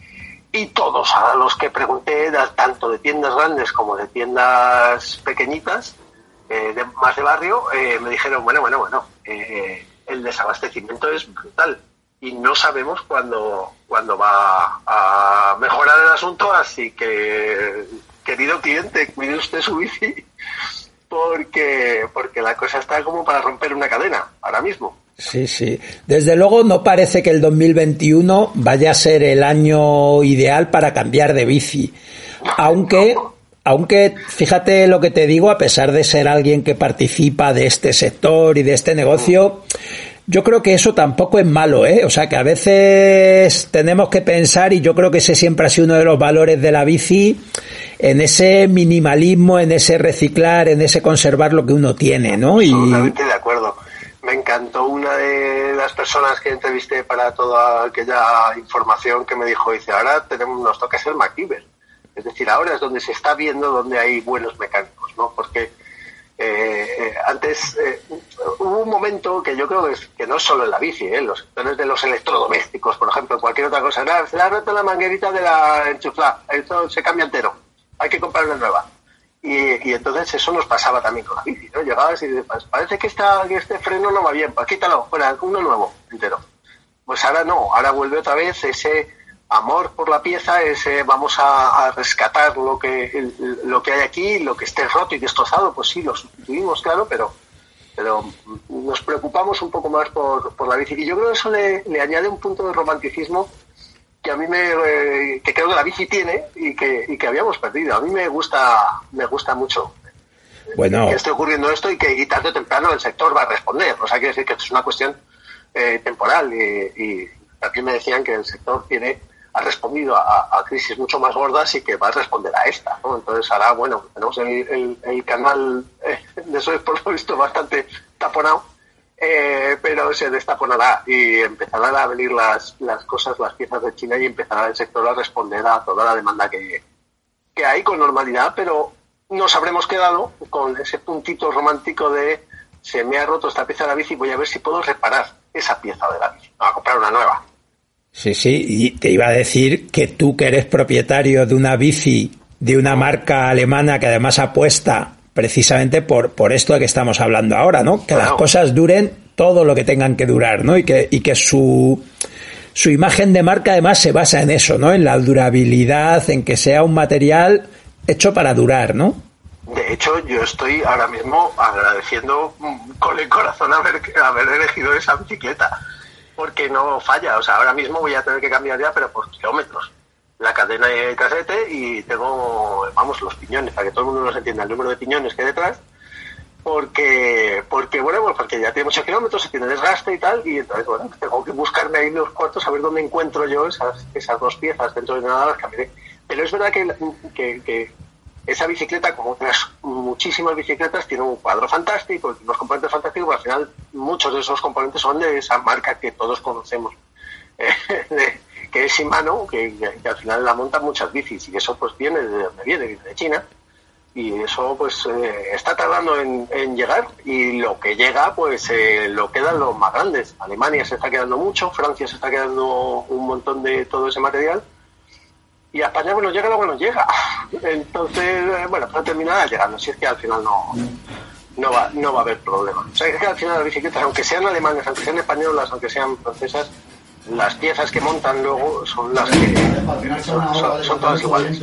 Y todos a los que pregunté, tanto de tiendas grandes como de tiendas pequeñitas, eh, de, más de barrio, eh, me dijeron, bueno, bueno, bueno, eh, el desabastecimiento es brutal y no sabemos cuándo, cuándo va a mejorar el asunto, así que, querido cliente, cuide usted su bici, porque, porque la cosa está como para romper una cadena ahora mismo. Sí, sí. Desde luego no parece que el dos mil veintiuno vaya a ser el año ideal para cambiar de bici. Aunque, aunque, fíjate lo que te digo, a pesar de ser alguien que participa de este sector y de este negocio, yo creo que eso tampoco es malo, ¿eh? O sea, que a veces tenemos que pensar, y yo creo que ese siempre ha sido uno de los valores de la bici, en ese minimalismo, en ese reciclar, en ese conservar lo que uno tiene, ¿no? Y absolutamente de acuerdo. Me encantó una de las personas que entrevisté para toda aquella información que me dijo, dice, ahora tenemos, nos toca ser MacGyver. Es decir, ahora es donde se está viendo donde hay buenos mecánicos, ¿no? Porque eh, eh, antes eh, hubo un momento que yo creo que, es, que no es solo en la bici, ¿eh? Los sectores de los electrodomésticos, por ejemplo, cualquier otra cosa. Nada, se le ha roto la manguerita de la enchufada, esto se cambia entero, hay que comprar una nueva. Y, y entonces eso nos pasaba también con la bici, ¿no? Llegabas y dices, pues parece que, esta, que este freno no va bien, pues quítalo, fuera, uno nuevo, entero. Pues ahora no, ahora vuelve otra vez ese amor por la pieza, ese vamos a, a rescatar lo que el, lo que hay aquí, lo que esté roto y destrozado, pues sí, lo sustituimos, claro, pero pero nos preocupamos un poco más por, por la bici. Y yo creo que eso le, le añade un punto de romanticismo que a mí me eh, que creo que la bici tiene y que y que habíamos perdido. A mí me gusta me gusta mucho bueno. que esté ocurriendo esto y que tarde o temprano el sector va a responder. O sea, quiere decir que esto es una cuestión eh, temporal y, y también me decían que el sector tiene ha respondido a, a crisis mucho más gordas y que va a responder a esta, ¿no? Entonces ahora, bueno, tenemos el, el, el canal eh, de eso es por lo visto bastante taponado. Eh, pero se destaponará y empezarán a venir las, las cosas, las piezas de China y empezará el sector a responder a toda la demanda que, que hay con normalidad, pero nos habremos quedado con ese puntito romántico de se me ha roto esta pieza de la bici, voy a ver si puedo reparar esa pieza de la bici, no a comprar una nueva. Sí, sí, y te iba a decir que tú, que eres propietario de una bici de una marca alemana que además apuesta precisamente por, por esto de que estamos hablando ahora, ¿no? Que las cosas duren todo lo que tengan que durar, ¿no? Y que, y que su, su imagen de marca además se basa en eso, ¿no? En la durabilidad, en que sea un material hecho para durar, ¿no? De hecho, yo estoy ahora mismo agradeciendo con el corazón haber, haber elegido esa bicicleta, porque no falla. O sea, ahora mismo voy a tener que cambiar ya, pero por kilómetros, la cadena de casete, y tengo, vamos, los piñones, para que todo el mundo nos entienda el número de piñones que hay detrás, porque, porque bueno, pues porque ya tiene muchos kilómetros, se tiene desgaste y tal, y entonces, bueno, tengo que buscarme ahí los cuartos a ver dónde encuentro yo esas, esas dos piezas. Dentro de nada las cambiaré. Pero es verdad que, que, que esa bicicleta, como otras muchísimas bicicletas, tiene un cuadro fantástico, unos componentes fantásticos, pero al final muchos de esos componentes son de esa marca que todos conocemos, eh, de, que es Shimano, que, que al final la montan muchas bicis, y eso pues viene de donde viene, viene de China, y eso pues eh, está tardando en, en llegar, y lo que llega pues eh, lo quedan los más grandes. Alemania se está quedando mucho, Francia se está quedando un montón de todo ese material, y a España, bueno, llega lo que nos llega. Entonces, bueno, pero terminará llegando. Si es que al final no, no, va, no va a haber problema. O sea, es que al final las bicicletas, aunque sean alemanas, aunque sean españolas, aunque sean francesas, las piezas que montan luego son las que son, son, son todas iguales.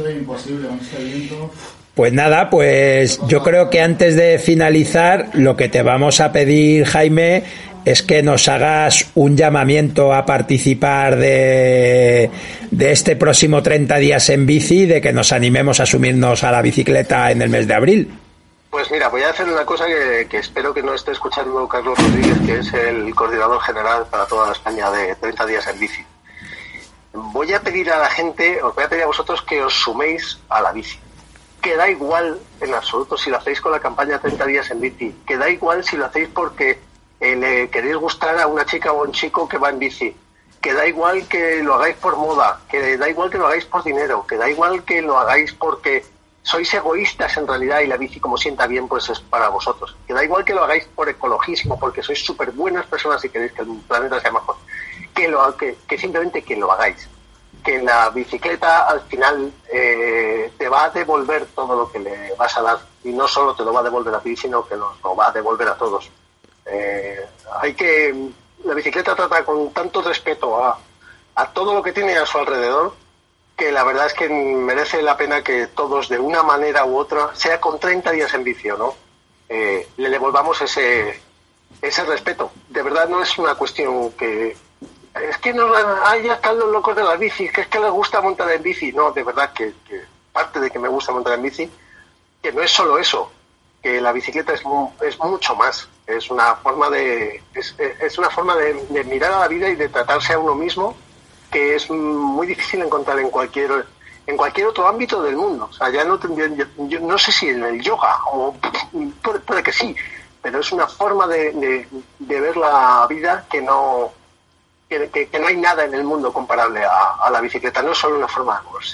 Pues nada, pues yo creo que antes de finalizar, lo que te vamos a pedir, Jaime, es que nos hagas un llamamiento a participar de, de este próximo treinta días en bici, de que nos animemos a sumirnos a la bicicleta en el mes de abril. Pues mira, voy a hacer una cosa que, que espero que no esté escuchando Carlos Rodríguez, que es el coordinador general para toda España de treinta días en bici. Voy a pedir a la gente, os voy a pedir a vosotros que os suméis a la bici. Que da igual en absoluto si lo hacéis con la campaña treinta días en bici, que da igual si lo hacéis porque Eh, le queréis gustar a una chica o a un chico que va en bici, que da igual que lo hagáis por moda, que da igual que lo hagáis por dinero, que da igual que lo hagáis porque sois egoístas en realidad y la bici, como sienta bien, pues es para vosotros, que da igual que lo hagáis por ecologismo, porque sois súper buenas personas y queréis que el planeta sea mejor, que, lo, que, que simplemente que lo hagáis, que la bicicleta al final eh, te va a devolver todo lo que le vas a dar, y no solo te lo va a devolver a ti, sino que nos lo va a devolver a todos. Eh, hay que la bicicleta trata con tanto respeto a, a todo lo que tiene a su alrededor, que la verdad es que merece la pena que todos, de una manera u otra, sea con treinta días en vicio, ¿no? Eh, le devolvamos ese ese respeto. De verdad no es una cuestión que es que no, ay, ya están los locos de las bicis, que es que les gusta montar en bici. No, de verdad que, que parte de que me gusta montar en bici, que no es solo eso, que la bicicleta es, es mucho más. Es una forma de es, es una forma de, de mirar a la vida y de tratarse a uno mismo, que es muy difícil encontrar en cualquier en cualquier otro ámbito del mundo. O sea, ya no tendría, yo, yo no sé si en el yoga, o puede, puede que sí, pero es una forma de, de, de ver la vida que no que, que, que no hay nada en el mundo comparable a, a la bicicleta. No es solo una forma de moverse.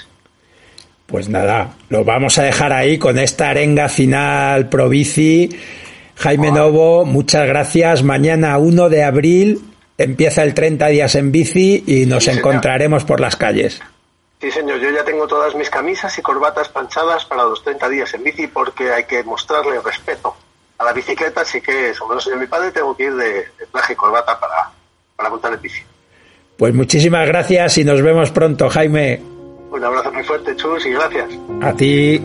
Pues nada, lo vamos a dejar ahí con esta arenga final pro bici. Jaime Novo, muchas gracias. Mañana uno de abril empieza el treinta días en bici y nos sí, encontraremos por las calles. Sí, señor, yo ya tengo todas mis camisas y corbatas planchadas para los treinta días en bici, porque hay que mostrarle respeto a la bicicleta, así que, como no soy de mi padre, tengo que ir de, de traje y corbata para, para montar en bici. Pues muchísimas gracias y nos vemos pronto, Jaime. Un abrazo muy fuerte, Chus, y gracias. A ti.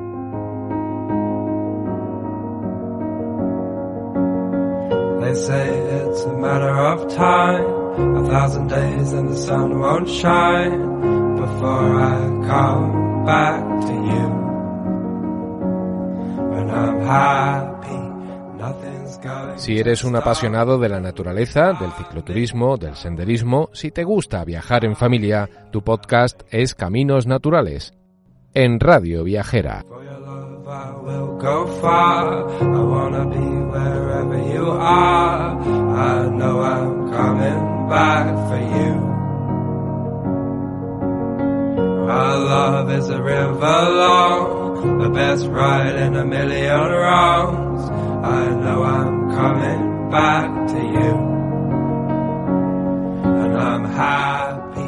They say it's a matter of time, a thousand days and the sun won't shine before I come back to you. When I'm happy, nothing's going. Si eres un apasionado de la naturaleza, del cicloturismo, del senderismo, si te gusta viajar en familia, tu podcast es Caminos Naturales, en Radio Viajera. I will go far, I wanna be wherever you are, I know I'm coming back for you. Our love is a river long, the best ride in a million wrongs, I know I'm coming back to you. And I'm happy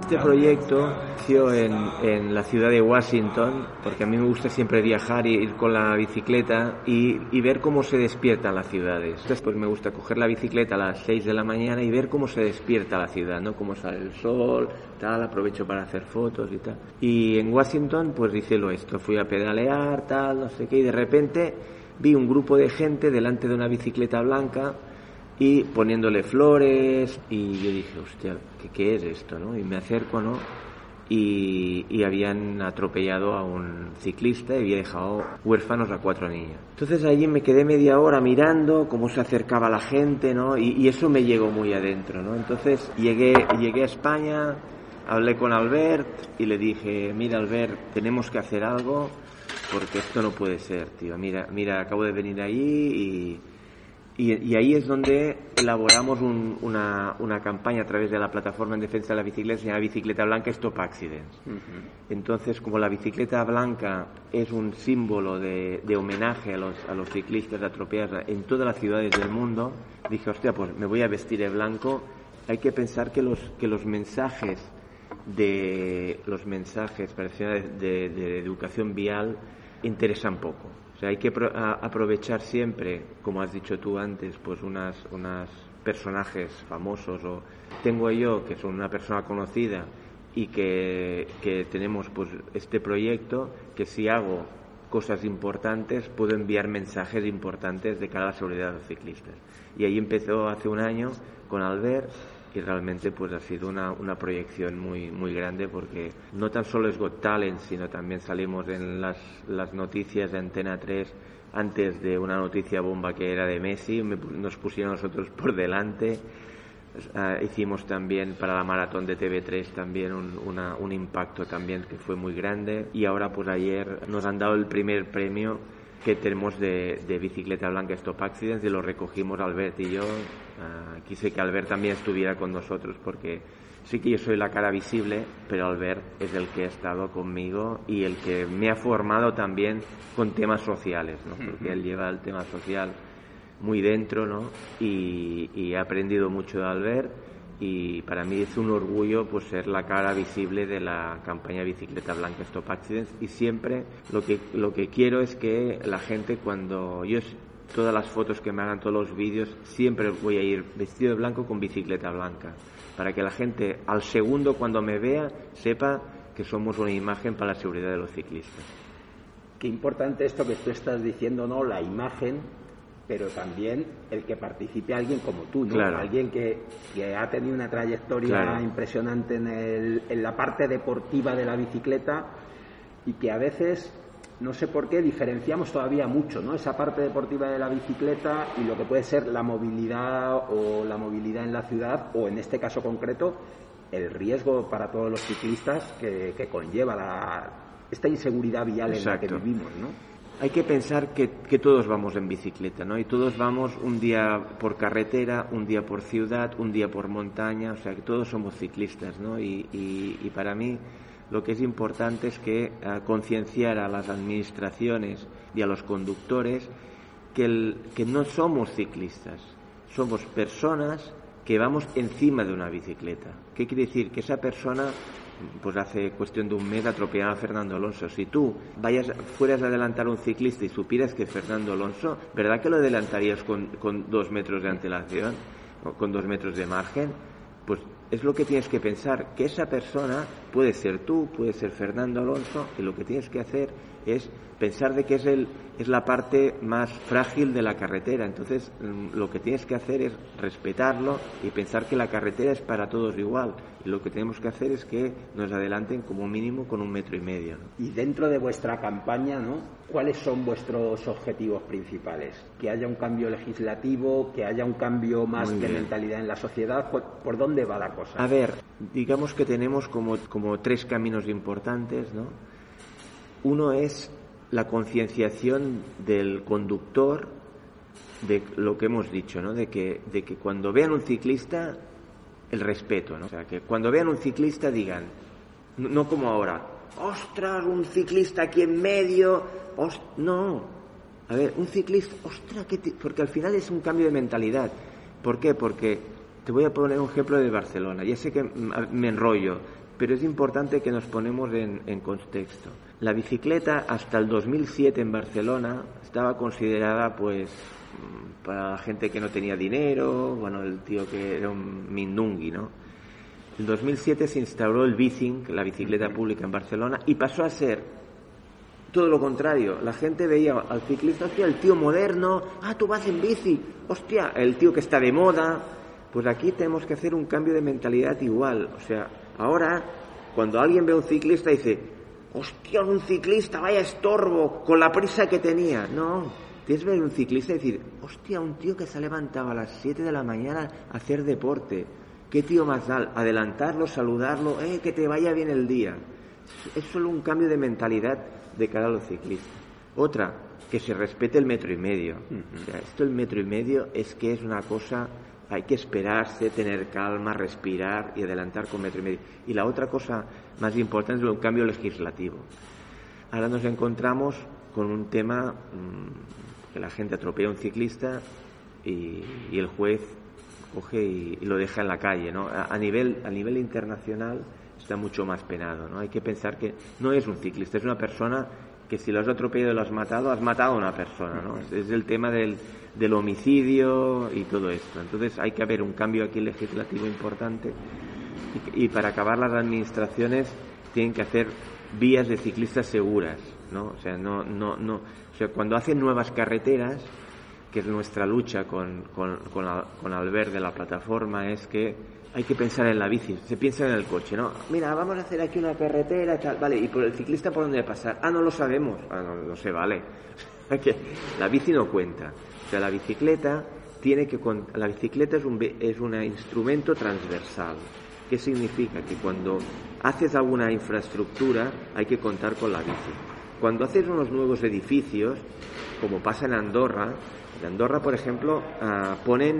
Este proyecto nació en, en la ciudad de Washington, porque a mí me gusta siempre viajar y ir con la bicicleta y, y ver cómo se despiertan las ciudades. Entonces, pues me gusta coger la bicicleta a las seis de la mañana y ver cómo se despierta la ciudad, ¿no? Cómo sale el sol, tal, aprovecho para hacer fotos y tal. Y en Washington, pues hice lo esto, fui a pedalear, tal, no sé qué, y de repente vi un grupo de gente delante de una bicicleta blanca y poniéndole flores, y yo dije, hostia, ¿qué, qué es esto, no? Y me acerco, ¿no? Y, y habían atropellado a un ciclista y había dejado huérfanos a cuatro niños. Entonces allí me quedé media hora mirando cómo se acercaba la gente, ¿no? Y, y eso me llegó muy adentro, ¿no? Entonces llegué, llegué a España, hablé con Albert y le dije, mira Albert, tenemos que hacer algo porque esto no puede ser, tío. Mira, mira, acabo de venir allí y... Y, y ahí es donde elaboramos un, una, una campaña a través de la plataforma en defensa de la bicicleta, se llama Bicicleta Blanca Stop Accidents. Uh-huh. Entonces, como la bicicleta blanca es un símbolo de, de homenaje a los, a los ciclistas atropellados en todas las ciudades del mundo, dije, hostia, pues me voy a vestir de blanco. Hay que pensar que los, que los mensajes de los mensajes de, de, de educación vial interesan poco. O sea, hay que pro- a, aprovechar siempre, como has dicho tú antes, pues unas, unas personajes famosos, o tengo yo que son una persona conocida y que, que tenemos pues este proyecto, que si hago cosas importantes puedo enviar mensajes importantes de cara a la seguridad de los ciclistas. Y ahí empezó hace un año con Albert. Y realmente pues ha sido una, una proyección muy muy grande, porque no tan solo es Got Talent, sino también salimos en las, las noticias de Antena tres antes de una noticia bomba que era de Messi, me, nos pusieron nosotros por delante. Uh, hicimos también para la maratón de T V tres también un, una, un impacto también que fue muy grande, y ahora pues ayer nos han dado el primer premio que tenemos de, de Bicicleta Blanca Stop Accidents, y lo recogimos Albert y yo. Uh, quise que Albert también estuviera con nosotros, porque sí que yo soy la cara visible, pero Albert es el que ha estado conmigo y el que me ha formado también con temas sociales, ¿no? Porque él lleva el tema social muy dentro, ¿no? Y, y he aprendido mucho de Albert, y para mí es un orgullo pues ser la cara visible de la campaña Bicicleta Blanca Stop Accidents. Y siempre lo que lo que quiero es que la gente, cuando yo todas las fotos que me hagan, todos los vídeos, siempre voy a ir vestido de blanco con bicicleta blanca, para que la gente al segundo cuando me vea sepa que somos una imagen para la seguridad de los ciclistas. Qué importante esto que tú estás diciendo, ¿no? La imagen, pero también el que participe alguien como tú, ¿no? Claro. Alguien que, que ha tenido una trayectoria Claro. impresionante en, el, en la parte deportiva de la bicicleta, y que a veces, no sé por qué, diferenciamos todavía mucho, ¿no? Esa parte deportiva de la bicicleta y lo que puede ser la movilidad o la movilidad en la ciudad, o en este caso concreto, el riesgo para todos los ciclistas que, que conlleva la, esta inseguridad vial en Exacto. la que vivimos, ¿no? Hay que pensar que, que todos vamos en bicicleta, ¿no? Y todos vamos un día por carretera, un día por ciudad, un día por montaña, o sea que todos somos ciclistas, ¿no? Y, y, y para mí lo que es importante es que uh, concienciar a las administraciones y a los conductores que, el, que no somos ciclistas, somos personas que vamos encima de una bicicleta. ¿Qué quiere decir? Que esa persona, pues hace cuestión de un mes atropellaron a Fernando Alonso. Si tú vayas, fueras a adelantar a un ciclista y supieras que Fernando Alonso, ¿verdad que lo adelantarías con, con dos metros de antelación o con dos metros de margen? Pues es lo que tienes que pensar, que esa persona puede ser tú, puede ser Fernando Alonso, y lo que tienes que hacer es pensar de que es el es la parte más frágil de la carretera. Entonces lo que tienes que hacer es respetarlo y pensar que la carretera es para todos igual, y lo que tenemos que hacer es que nos adelanten como mínimo con un metro y medio, ¿no? Y dentro de vuestra campaña, ¿no? ¿Cuáles son vuestros objetivos principales? Que haya un cambio legislativo, que haya un cambio más Muy de bien. mentalidad en la sociedad. ¿Por dónde va la cosa? A ver, digamos que tenemos como, como tres caminos importantes, ¿no? Uno es la concienciación del conductor de lo que hemos dicho, ¿no? De que, de que cuando vean un ciclista, el respeto, ¿no? O sea, que cuando vean un ciclista digan, no, no como ahora, ostras, un ciclista aquí en medio, ost-". no, a ver, un ciclista, ostras, ¿qué te-? Porque al final es un cambio de mentalidad. ¿Por qué? Porque te voy a poner un ejemplo de Barcelona, ya sé que me enrollo, pero es importante que nos ponemos en, en contexto. La bicicleta hasta el dos mil siete en Barcelona estaba considerada pues para la gente que no tenía dinero, bueno, el tío que era un mindungui, ¿no? En dos mil siete se instauró el bicing, la bicicleta pública en Barcelona, y pasó a ser todo lo contrario. La gente veía al ciclista, hostia, el tío moderno, ah, tú vas en bici, hostia, el tío que está de moda. Pues aquí tenemos que hacer un cambio de mentalidad igual. O sea, ahora, cuando alguien ve a un ciclista dice, hostia, un ciclista, vaya estorbo, con la prisa que tenía. No, tienes que ver un ciclista y decir, hostia, un tío que se ha levantado a las siete de la mañana a hacer deporte. ¿Qué tío más da? Adelantarlo, saludarlo, eh, que te vaya bien el día. Es solo un cambio de mentalidad de cara a los ciclistas. Otra, que se respete el metro y medio. Uh-huh. O sea, esto el metro y medio es que es una cosa, hay que esperarse, tener calma, respirar y adelantar con metro y medio. Y la otra cosa más importante es un cambio legislativo. Ahora nos encontramos con un tema mmm, que la gente atropella a un ciclista y, y el juez coge y, y lo deja en la calle, ¿no? A, a nivel a nivel internacional está mucho más penado, ¿no? Hay que pensar que no es un ciclista, es una persona que si lo has atropellado y lo has matado, has matado a una persona, ¿no? Es, es el tema del, del homicidio y todo esto. Entonces hay que haber un cambio aquí legislativo importante y, y para acabar las administraciones tienen que hacer vías de ciclistas seguras, ¿no? O sea, no, no, no, o sea, cuando hacen nuevas carreteras, que es nuestra lucha con, con, con, con Albert de la plataforma, es que hay que pensar en la bici, se piensa en el coche, ¿no? Mira, vamos a hacer aquí una carretera, tal, vale, ¿y por el ciclista por dónde pasar? Ah, no lo sabemos, ah, no, no sé, vale. La bici no cuenta, o sea, la bicicleta tiene que, la bicicleta es un, es un instrumento transversal. ¿Qué significa? Que cuando haces alguna infraestructura hay que contar con la bici. Cuando haces unos nuevos edificios, como pasa en Andorra, en Andorra, por ejemplo, uh, ponen,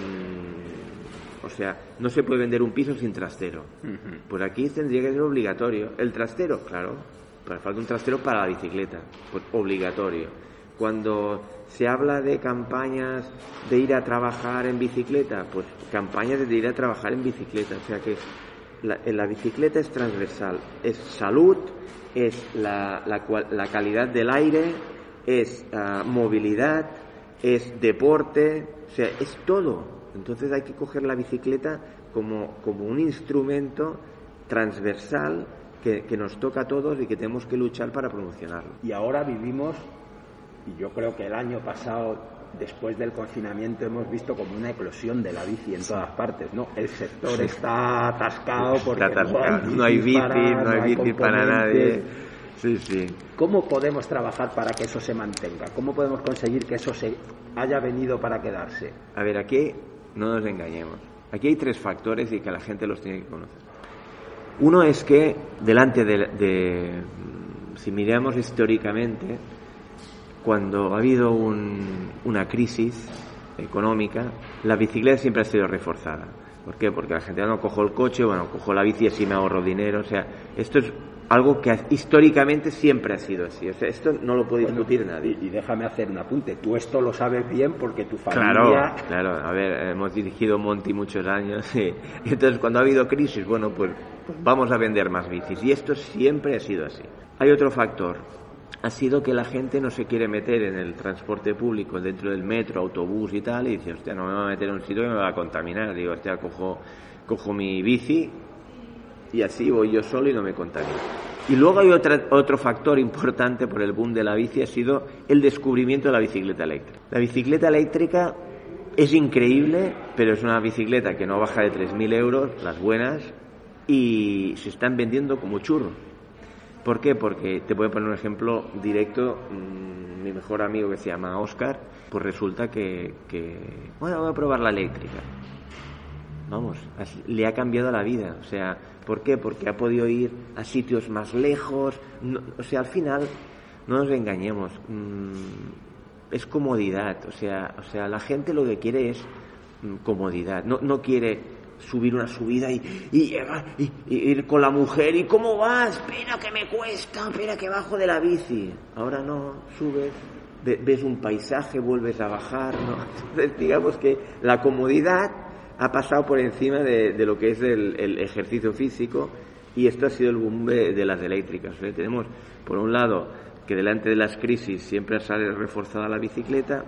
mmm, o sea, no se puede vender un piso sin trastero. Uh-huh. Por aquí tendría que ser obligatorio. El trastero, claro, pero falta un trastero para la bicicleta, pues obligatorio. Cuando se habla de campañas de ir a trabajar en bicicleta, pues campañas de ir a trabajar en bicicleta. O sea que la, la bicicleta es transversal, es salud, es la, la, la calidad del aire, es uh, movilidad, es deporte, o sea, es todo. Entonces hay que coger la bicicleta como, como un instrumento transversal que, que nos toca a todos y que tenemos que luchar para promocionarlo. Y ahora vivimos, y yo creo que el año pasado, después del confinamiento, hemos visto como una eclosión de la bici en todas partes, ¿no? El sector sí. está atascado porque está atascado. No hay bici, no hay, no hay bici para nadie. Sí, sí. ¿Cómo podemos trabajar para que eso se mantenga? ¿Cómo podemos conseguir que eso se haya venido para quedarse? A ver, aquí no nos engañemos. Aquí hay tres factores y que la gente los tiene que conocer. Uno es que delante de, de si miramos históricamente, cuando ha habido un, una crisis económica, la bicicleta siempre ha sido reforzada. ¿Por qué? Porque la gente no cojo el coche, bueno, cojo la bici y así me ahorro dinero. O sea, esto es algo que históricamente siempre ha sido así. O sea, esto no lo puede discutir bueno, nadie. Y, y déjame hacer un apunte. Tú esto lo sabes bien porque tu familia... Claro, claro. A ver, hemos dirigido Monty muchos años. Y, y entonces, cuando ha habido crisis, bueno, pues, pues vamos a vender más bicis. Y esto siempre ha sido así. Hay otro factor. Ha sido que la gente no se quiere meter en el transporte público, dentro del metro, autobús y tal, y dice, hostia, no me voy a meter en un sitio que me va a contaminar. Digo, hostia, cojo, cojo mi bici y así voy yo solo y no me contamino. Y luego hay otra, otro factor importante por el boom de la bici, ha sido el descubrimiento de la bicicleta eléctrica. La bicicleta eléctrica es increíble, pero es una bicicleta que no baja de tres mil euros, las buenas, y se están vendiendo como churros. ¿Por qué? Porque te voy a poner un ejemplo directo. Mmm, mi mejor amigo, que se llama Óscar, pues resulta que, que bueno, voy a probar la eléctrica. Vamos, le ha cambiado la vida. O sea, ¿por qué? Porque ha podido ir a sitios más lejos. No, o sea, al final, no nos engañemos, mmm, es comodidad. O sea, o sea, la gente lo que quiere es mmm, comodidad. No, no quiere subir una subida y, y, y, y ir con la mujer y ¿cómo vas? Espera que me cuesta, espera que bajo de la bici. Ahora no, subes, ves un paisaje, vuelves a bajar, ¿no? Entonces digamos que la comodidad ha pasado por encima de, de lo que es el, el ejercicio físico Y esto ha sido el boom de, de las eléctricas, ¿eh? Tenemos, por un lado, que delante de las crisis siempre sale reforzada la bicicleta,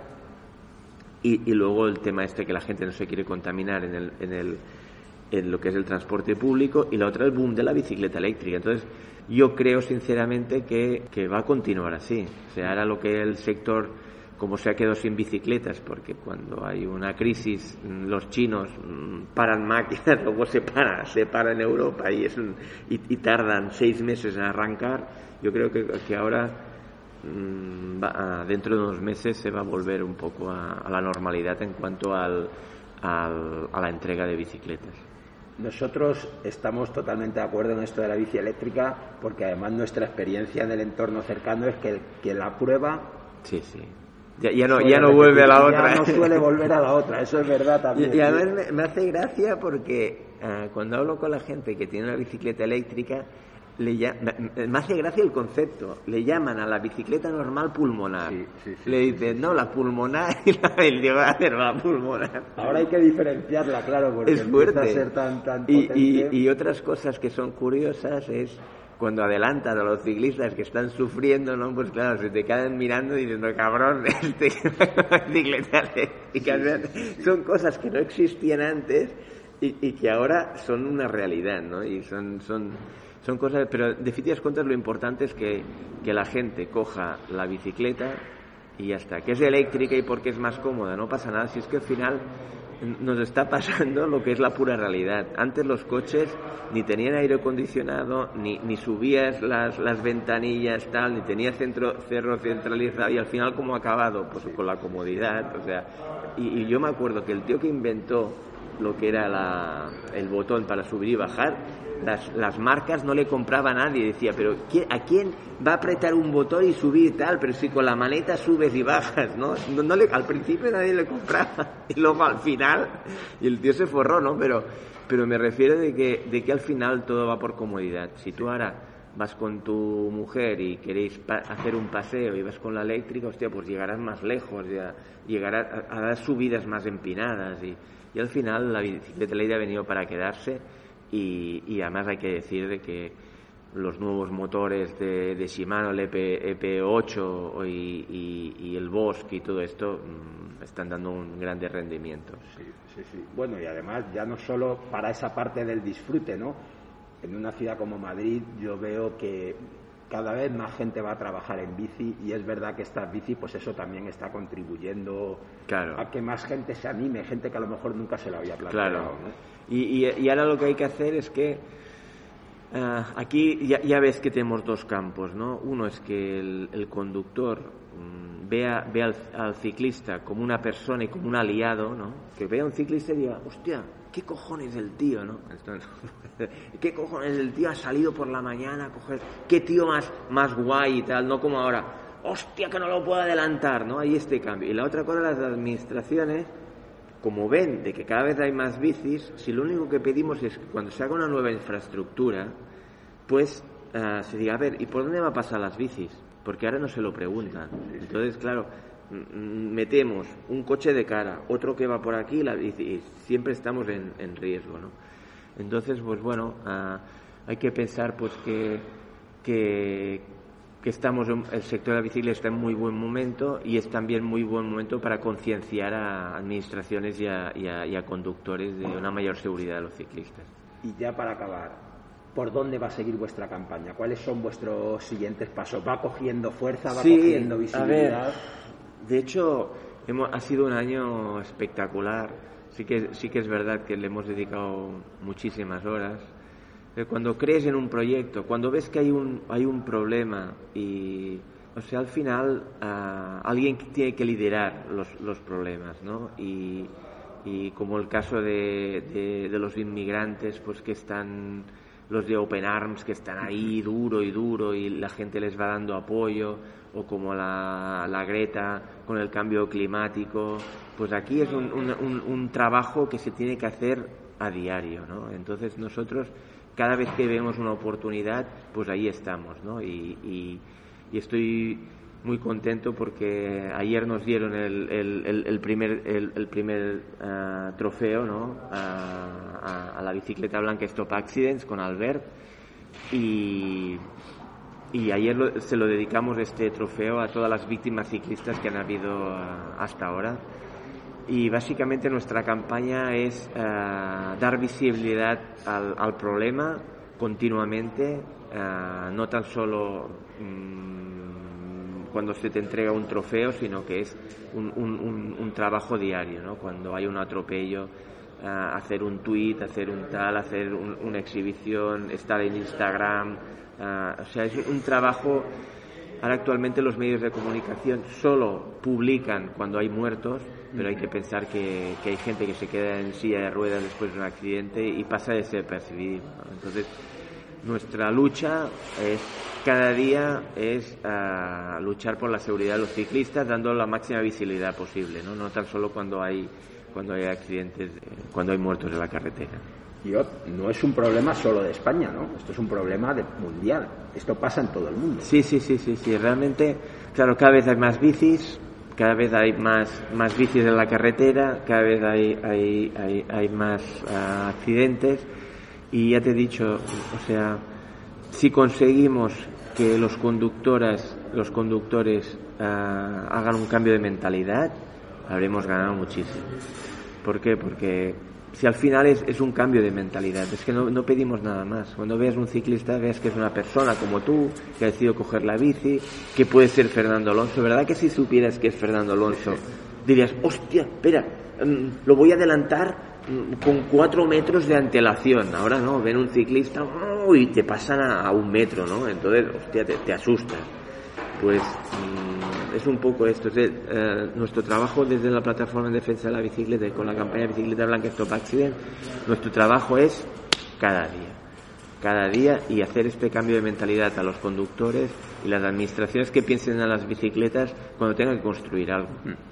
y, y luego el tema este que la gente no se quiere contaminar en el, en el en lo que es el transporte público, y la otra el boom de la bicicleta eléctrica. Entonces yo creo sinceramente que, que va a continuar así. O sea, ahora lo que el sector, como se ha quedado sin bicicletas, porque cuando hay una crisis los chinos paran máquinas, luego se para, se para en Europa y, es un, y, y tardan seis meses en arrancar. Yo creo que, que ahora va, dentro de unos meses se va a volver un poco a, a la normalidad en cuanto al, al, a la entrega de bicicletas. Nosotros estamos totalmente de acuerdo en esto de la bici eléctrica, porque además nuestra experiencia en el entorno cercano es que el que la prueba... Sí, sí. Ya, ya no, ya no vuelve a la otra. Ya no suele volver a la otra, eso es verdad también. Y, y a ver, me, me hace gracia porque uh, cuando hablo con la gente que tiene una bicicleta eléctrica, le llama, me, me hace gracia el concepto. Le llaman a la bicicleta normal pulmonar. Sí, sí, sí, le dicen, no, la pulmonar y la, el digo, a ver, la pulmonar. Ahora hay que diferenciarla, claro, porque es fuerte. Empieza a ser tan, tan y, potente. Y, y otras cosas que son curiosas es cuando adelantan a los ciclistas que están sufriendo, ¿no? Pues claro, se te quedan mirando y diciendo, cabrón, este bicicleta eléctrica. Son cosas que no existían antes y, y que ahora son una realidad, ¿no? Y son, son, son cosas, pero de definitivas cuentas lo importante es que, que la gente coja la bicicleta y ya está, que es eléctrica y porque es más cómoda, no pasa nada, si es que al final nos está pasando lo que es la pura realidad. Antes los coches ni tenían aire acondicionado, ni, ni subías las, las ventanillas, tal, ni tenía centro, cerro centralizado, y al final, ¿cómo ha acabado? Pues con la comodidad, o sea, y, y yo me acuerdo que el tío que inventó lo que era la, el botón para subir y bajar, las, las marcas no le compraba a nadie. Decía, pero ¿a quién va a apretar un botón y subir y tal? Pero si con la maneta subes y bajas, ¿no? no, no le, al principio nadie le compraba, y luego al final, y el tío se forró, ¿no? Pero, pero me refiero de que, de que al final todo va por comodidad. Si tú ahora vas con tu mujer y queréis pa- hacer un paseo y vas con la eléctrica, hostia, pues llegarás más lejos, ya, llegarás a, a dar subidas más empinadas, y, y al final la bicicleta eléctrica ha venido para quedarse. Y, y además hay que decir de que los nuevos motores de, de Shimano, el E P ocho y, y, y el Bosque y todo esto mmm, están dando un grande rendimiento. Sí, sí, sí. Bueno, y además ya no solo para esa parte del disfrute, ¿no? En una ciudad como Madrid yo veo que cada vez más gente va a trabajar en bici, y es verdad que estas bici, pues eso también está contribuyendo, claro, a que más gente se anime, gente que a lo mejor nunca se lo había planteado. Claro. ¿no? Y, y, y ahora lo que hay que hacer es que uh, aquí ya, ya ves que tenemos dos campos, ¿no? Uno es que el, el conductor um, vea, vea al, al ciclista como una persona y como un aliado, ¿no? Que vea a un ciclista y diga, hostia, ¿qué cojones el tío, no? ¿Qué cojones el tío ha salido por la mañana a coger? ¿Qué tío más, más guay y tal? No como ahora, hostia, que no lo puedo adelantar, ¿no? Hay este cambio. Y la otra cosa, las administraciones, como ven de que cada vez hay más bicis, si lo único que pedimos es que cuando se haga una nueva infraestructura, pues uh, se diga, a ver, ¿y por dónde va a pasar las bicis? Porque ahora no se lo preguntan. Entonces, claro, metemos un coche de cara, otro que va por aquí, la bici, y siempre estamos en, en riesgo, ¿no? Entonces, pues bueno, uh, hay que pensar pues que, que, que estamos en, el sector de la bicicleta está en muy buen momento, y es también muy buen momento para concienciar a administraciones y a, y, a, y a conductores de una mayor seguridad de los ciclistas. Y ya para acabar, ¿por dónde va a seguir vuestra campaña? ¿Cuáles son vuestros siguientes pasos? ¿Va cogiendo fuerza? ¿Va sí, cogiendo visibilidad? A ver, de hecho, hemos, ha sido un año espectacular. Sí que, sí que es verdad que le hemos dedicado muchísimas horas. Pero cuando crees en un proyecto, cuando ves que hay un, hay un problema, y, o sea, al final uh, alguien tiene que liderar los, los problemas, ¿no? Y, y como el caso de, de, de los inmigrantes, pues que están, los de Open Arms, que están ahí duro y duro, y la gente les va dando apoyo, o como la, la Greta con el cambio climático, pues aquí es un, un, un, un trabajo que se tiene que hacer a diario, ¿no? Entonces nosotros, cada vez que vemos una oportunidad, pues ahí estamos, ¿no? Y, y, y estoy muy contento porque ayer nos dieron el, el, el, el primer, el, el primer uh, trofeo, ¿no? A, a, a la bicicleta blanca Stop Accidents con Albert. y, y ayer lo, se lo dedicamos este trofeo a todas las víctimas ciclistas que han habido uh, hasta ahora. Y básicamente nuestra campaña es uh, dar visibilidad al, al problema continuamente, uh, no tan solo um, cuando se te entrega un trofeo, sino que es un, un, un, un trabajo diario, ¿no? Cuando hay un atropello, uh, hacer un tweet, hacer un tal, hacer un, una exhibición, estar en Instagram, uh, o sea, es un trabajo. Ahora actualmente los medios de comunicación solo publican cuando hay muertos, pero hay que pensar que, que hay gente que se queda en silla de ruedas después de un accidente y pasa desapercibido, ¿no? Entonces, nuestra lucha es cada día es uh, luchar por la seguridad de los ciclistas, dando la máxima visibilidad posible, ¿no? No tan solo cuando hay cuando hay accidentes, cuando hay muertos en la carretera. Yo, no es un problema solo de España, ¿no? Esto es un problema de mundial. Esto pasa en todo el mundo. Sí, sí, sí, sí, sí. Realmente, claro, cada vez hay más bicis, cada vez hay más más bicis en la carretera, cada vez hay hay hay, hay más uh, accidentes. Y ya te he dicho, o sea, si conseguimos que los conductores los conductores uh, hagan un cambio de mentalidad, habremos ganado muchísimo. ¿Por qué? Porque si al final es, es un cambio de mentalidad, es que no, no pedimos nada más. Cuando veas un ciclista, veas que es una persona como tú, que ha decidido coger la bici, que puede ser Fernando Alonso. ¿Verdad que si supieras que es Fernando Alonso, dirías, hostia, espera, um, lo voy a adelantar um, con cuatro metros de antelación? Ahora no, ven un ciclista oh, y te pasan a, a un metro, ¿no? Entonces, hostia, te, te asustas. Pues um, es un poco esto. Es de, eh, nuestro trabajo desde la plataforma en defensa de la bicicleta y con la campaña Bicicleta Blanca Stop Accident, nuestro trabajo es cada día, cada día y hacer este cambio de mentalidad a los conductores y las administraciones que piensen en las bicicletas cuando tengan que construir algo.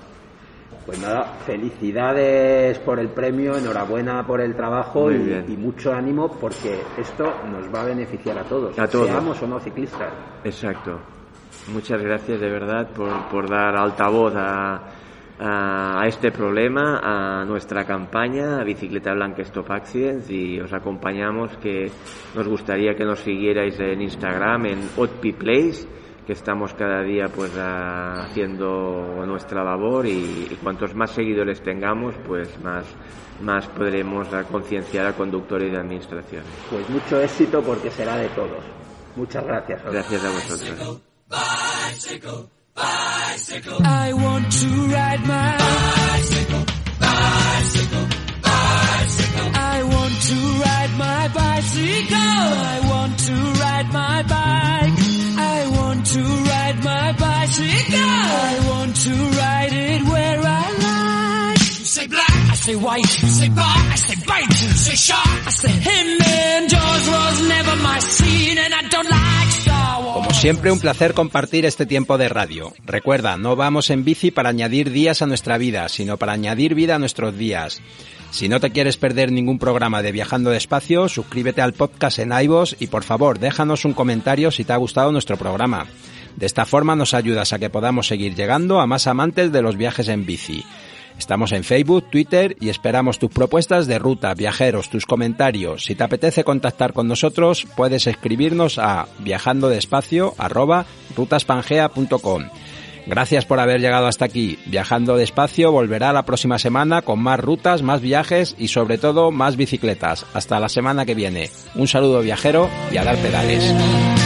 Pues nada, felicidades por el premio, enhorabuena por el trabajo y, y mucho ánimo porque esto nos va a beneficiar a todos, a todos. Seamos o no ciclistas. Exacto. Muchas gracias de verdad por, por dar altavoz a, a, a este problema, a nuestra campaña, a Bicicleta Blanca Stop Accidents, y os acompañamos, que nos gustaría que nos siguierais en Instagram, en Otpi Place, que estamos cada día pues a, haciendo nuestra labor y, y cuantos más seguidores tengamos, pues más, más podremos a concienciar a conductores y administraciones. Pues mucho éxito porque será de todos. Muchas gracias. Gracias a vosotros. Bicycle, bicycle. I want to ride my bicycle, bicycle, bicycle. I want to ride my bicycle. I want to ride my bike. I want to ride my bicycle. I want to ride it where I like. You say black, I say white. You say bar, I say bite. You say shark, I say him. And Jaws was never my scene, and I don't like Star Wars. Como siempre, un placer compartir este tiempo de radio. Recuerda, no vamos en bici para añadir días a nuestra vida, sino para añadir vida a nuestros días. Si no te quieres perder ningún programa de Viajando Despacio, suscríbete al podcast en iVoox y por favor, déjanos un comentario si te ha gustado nuestro programa. De esta forma nos ayudas a que podamos seguir llegando a más amantes de los viajes en bici. Estamos en Facebook, Twitter y esperamos tus propuestas de ruta, viajeros, tus comentarios. Si te apetece contactar con nosotros, puedes escribirnos a viajandodespacio arroba rutaspangea punto com. Gracias por haber llegado hasta aquí. Viajando Despacio volverá la próxima semana con más rutas, más viajes y sobre todo más bicicletas. Hasta la semana que viene. Un saludo viajero y a dar pedales.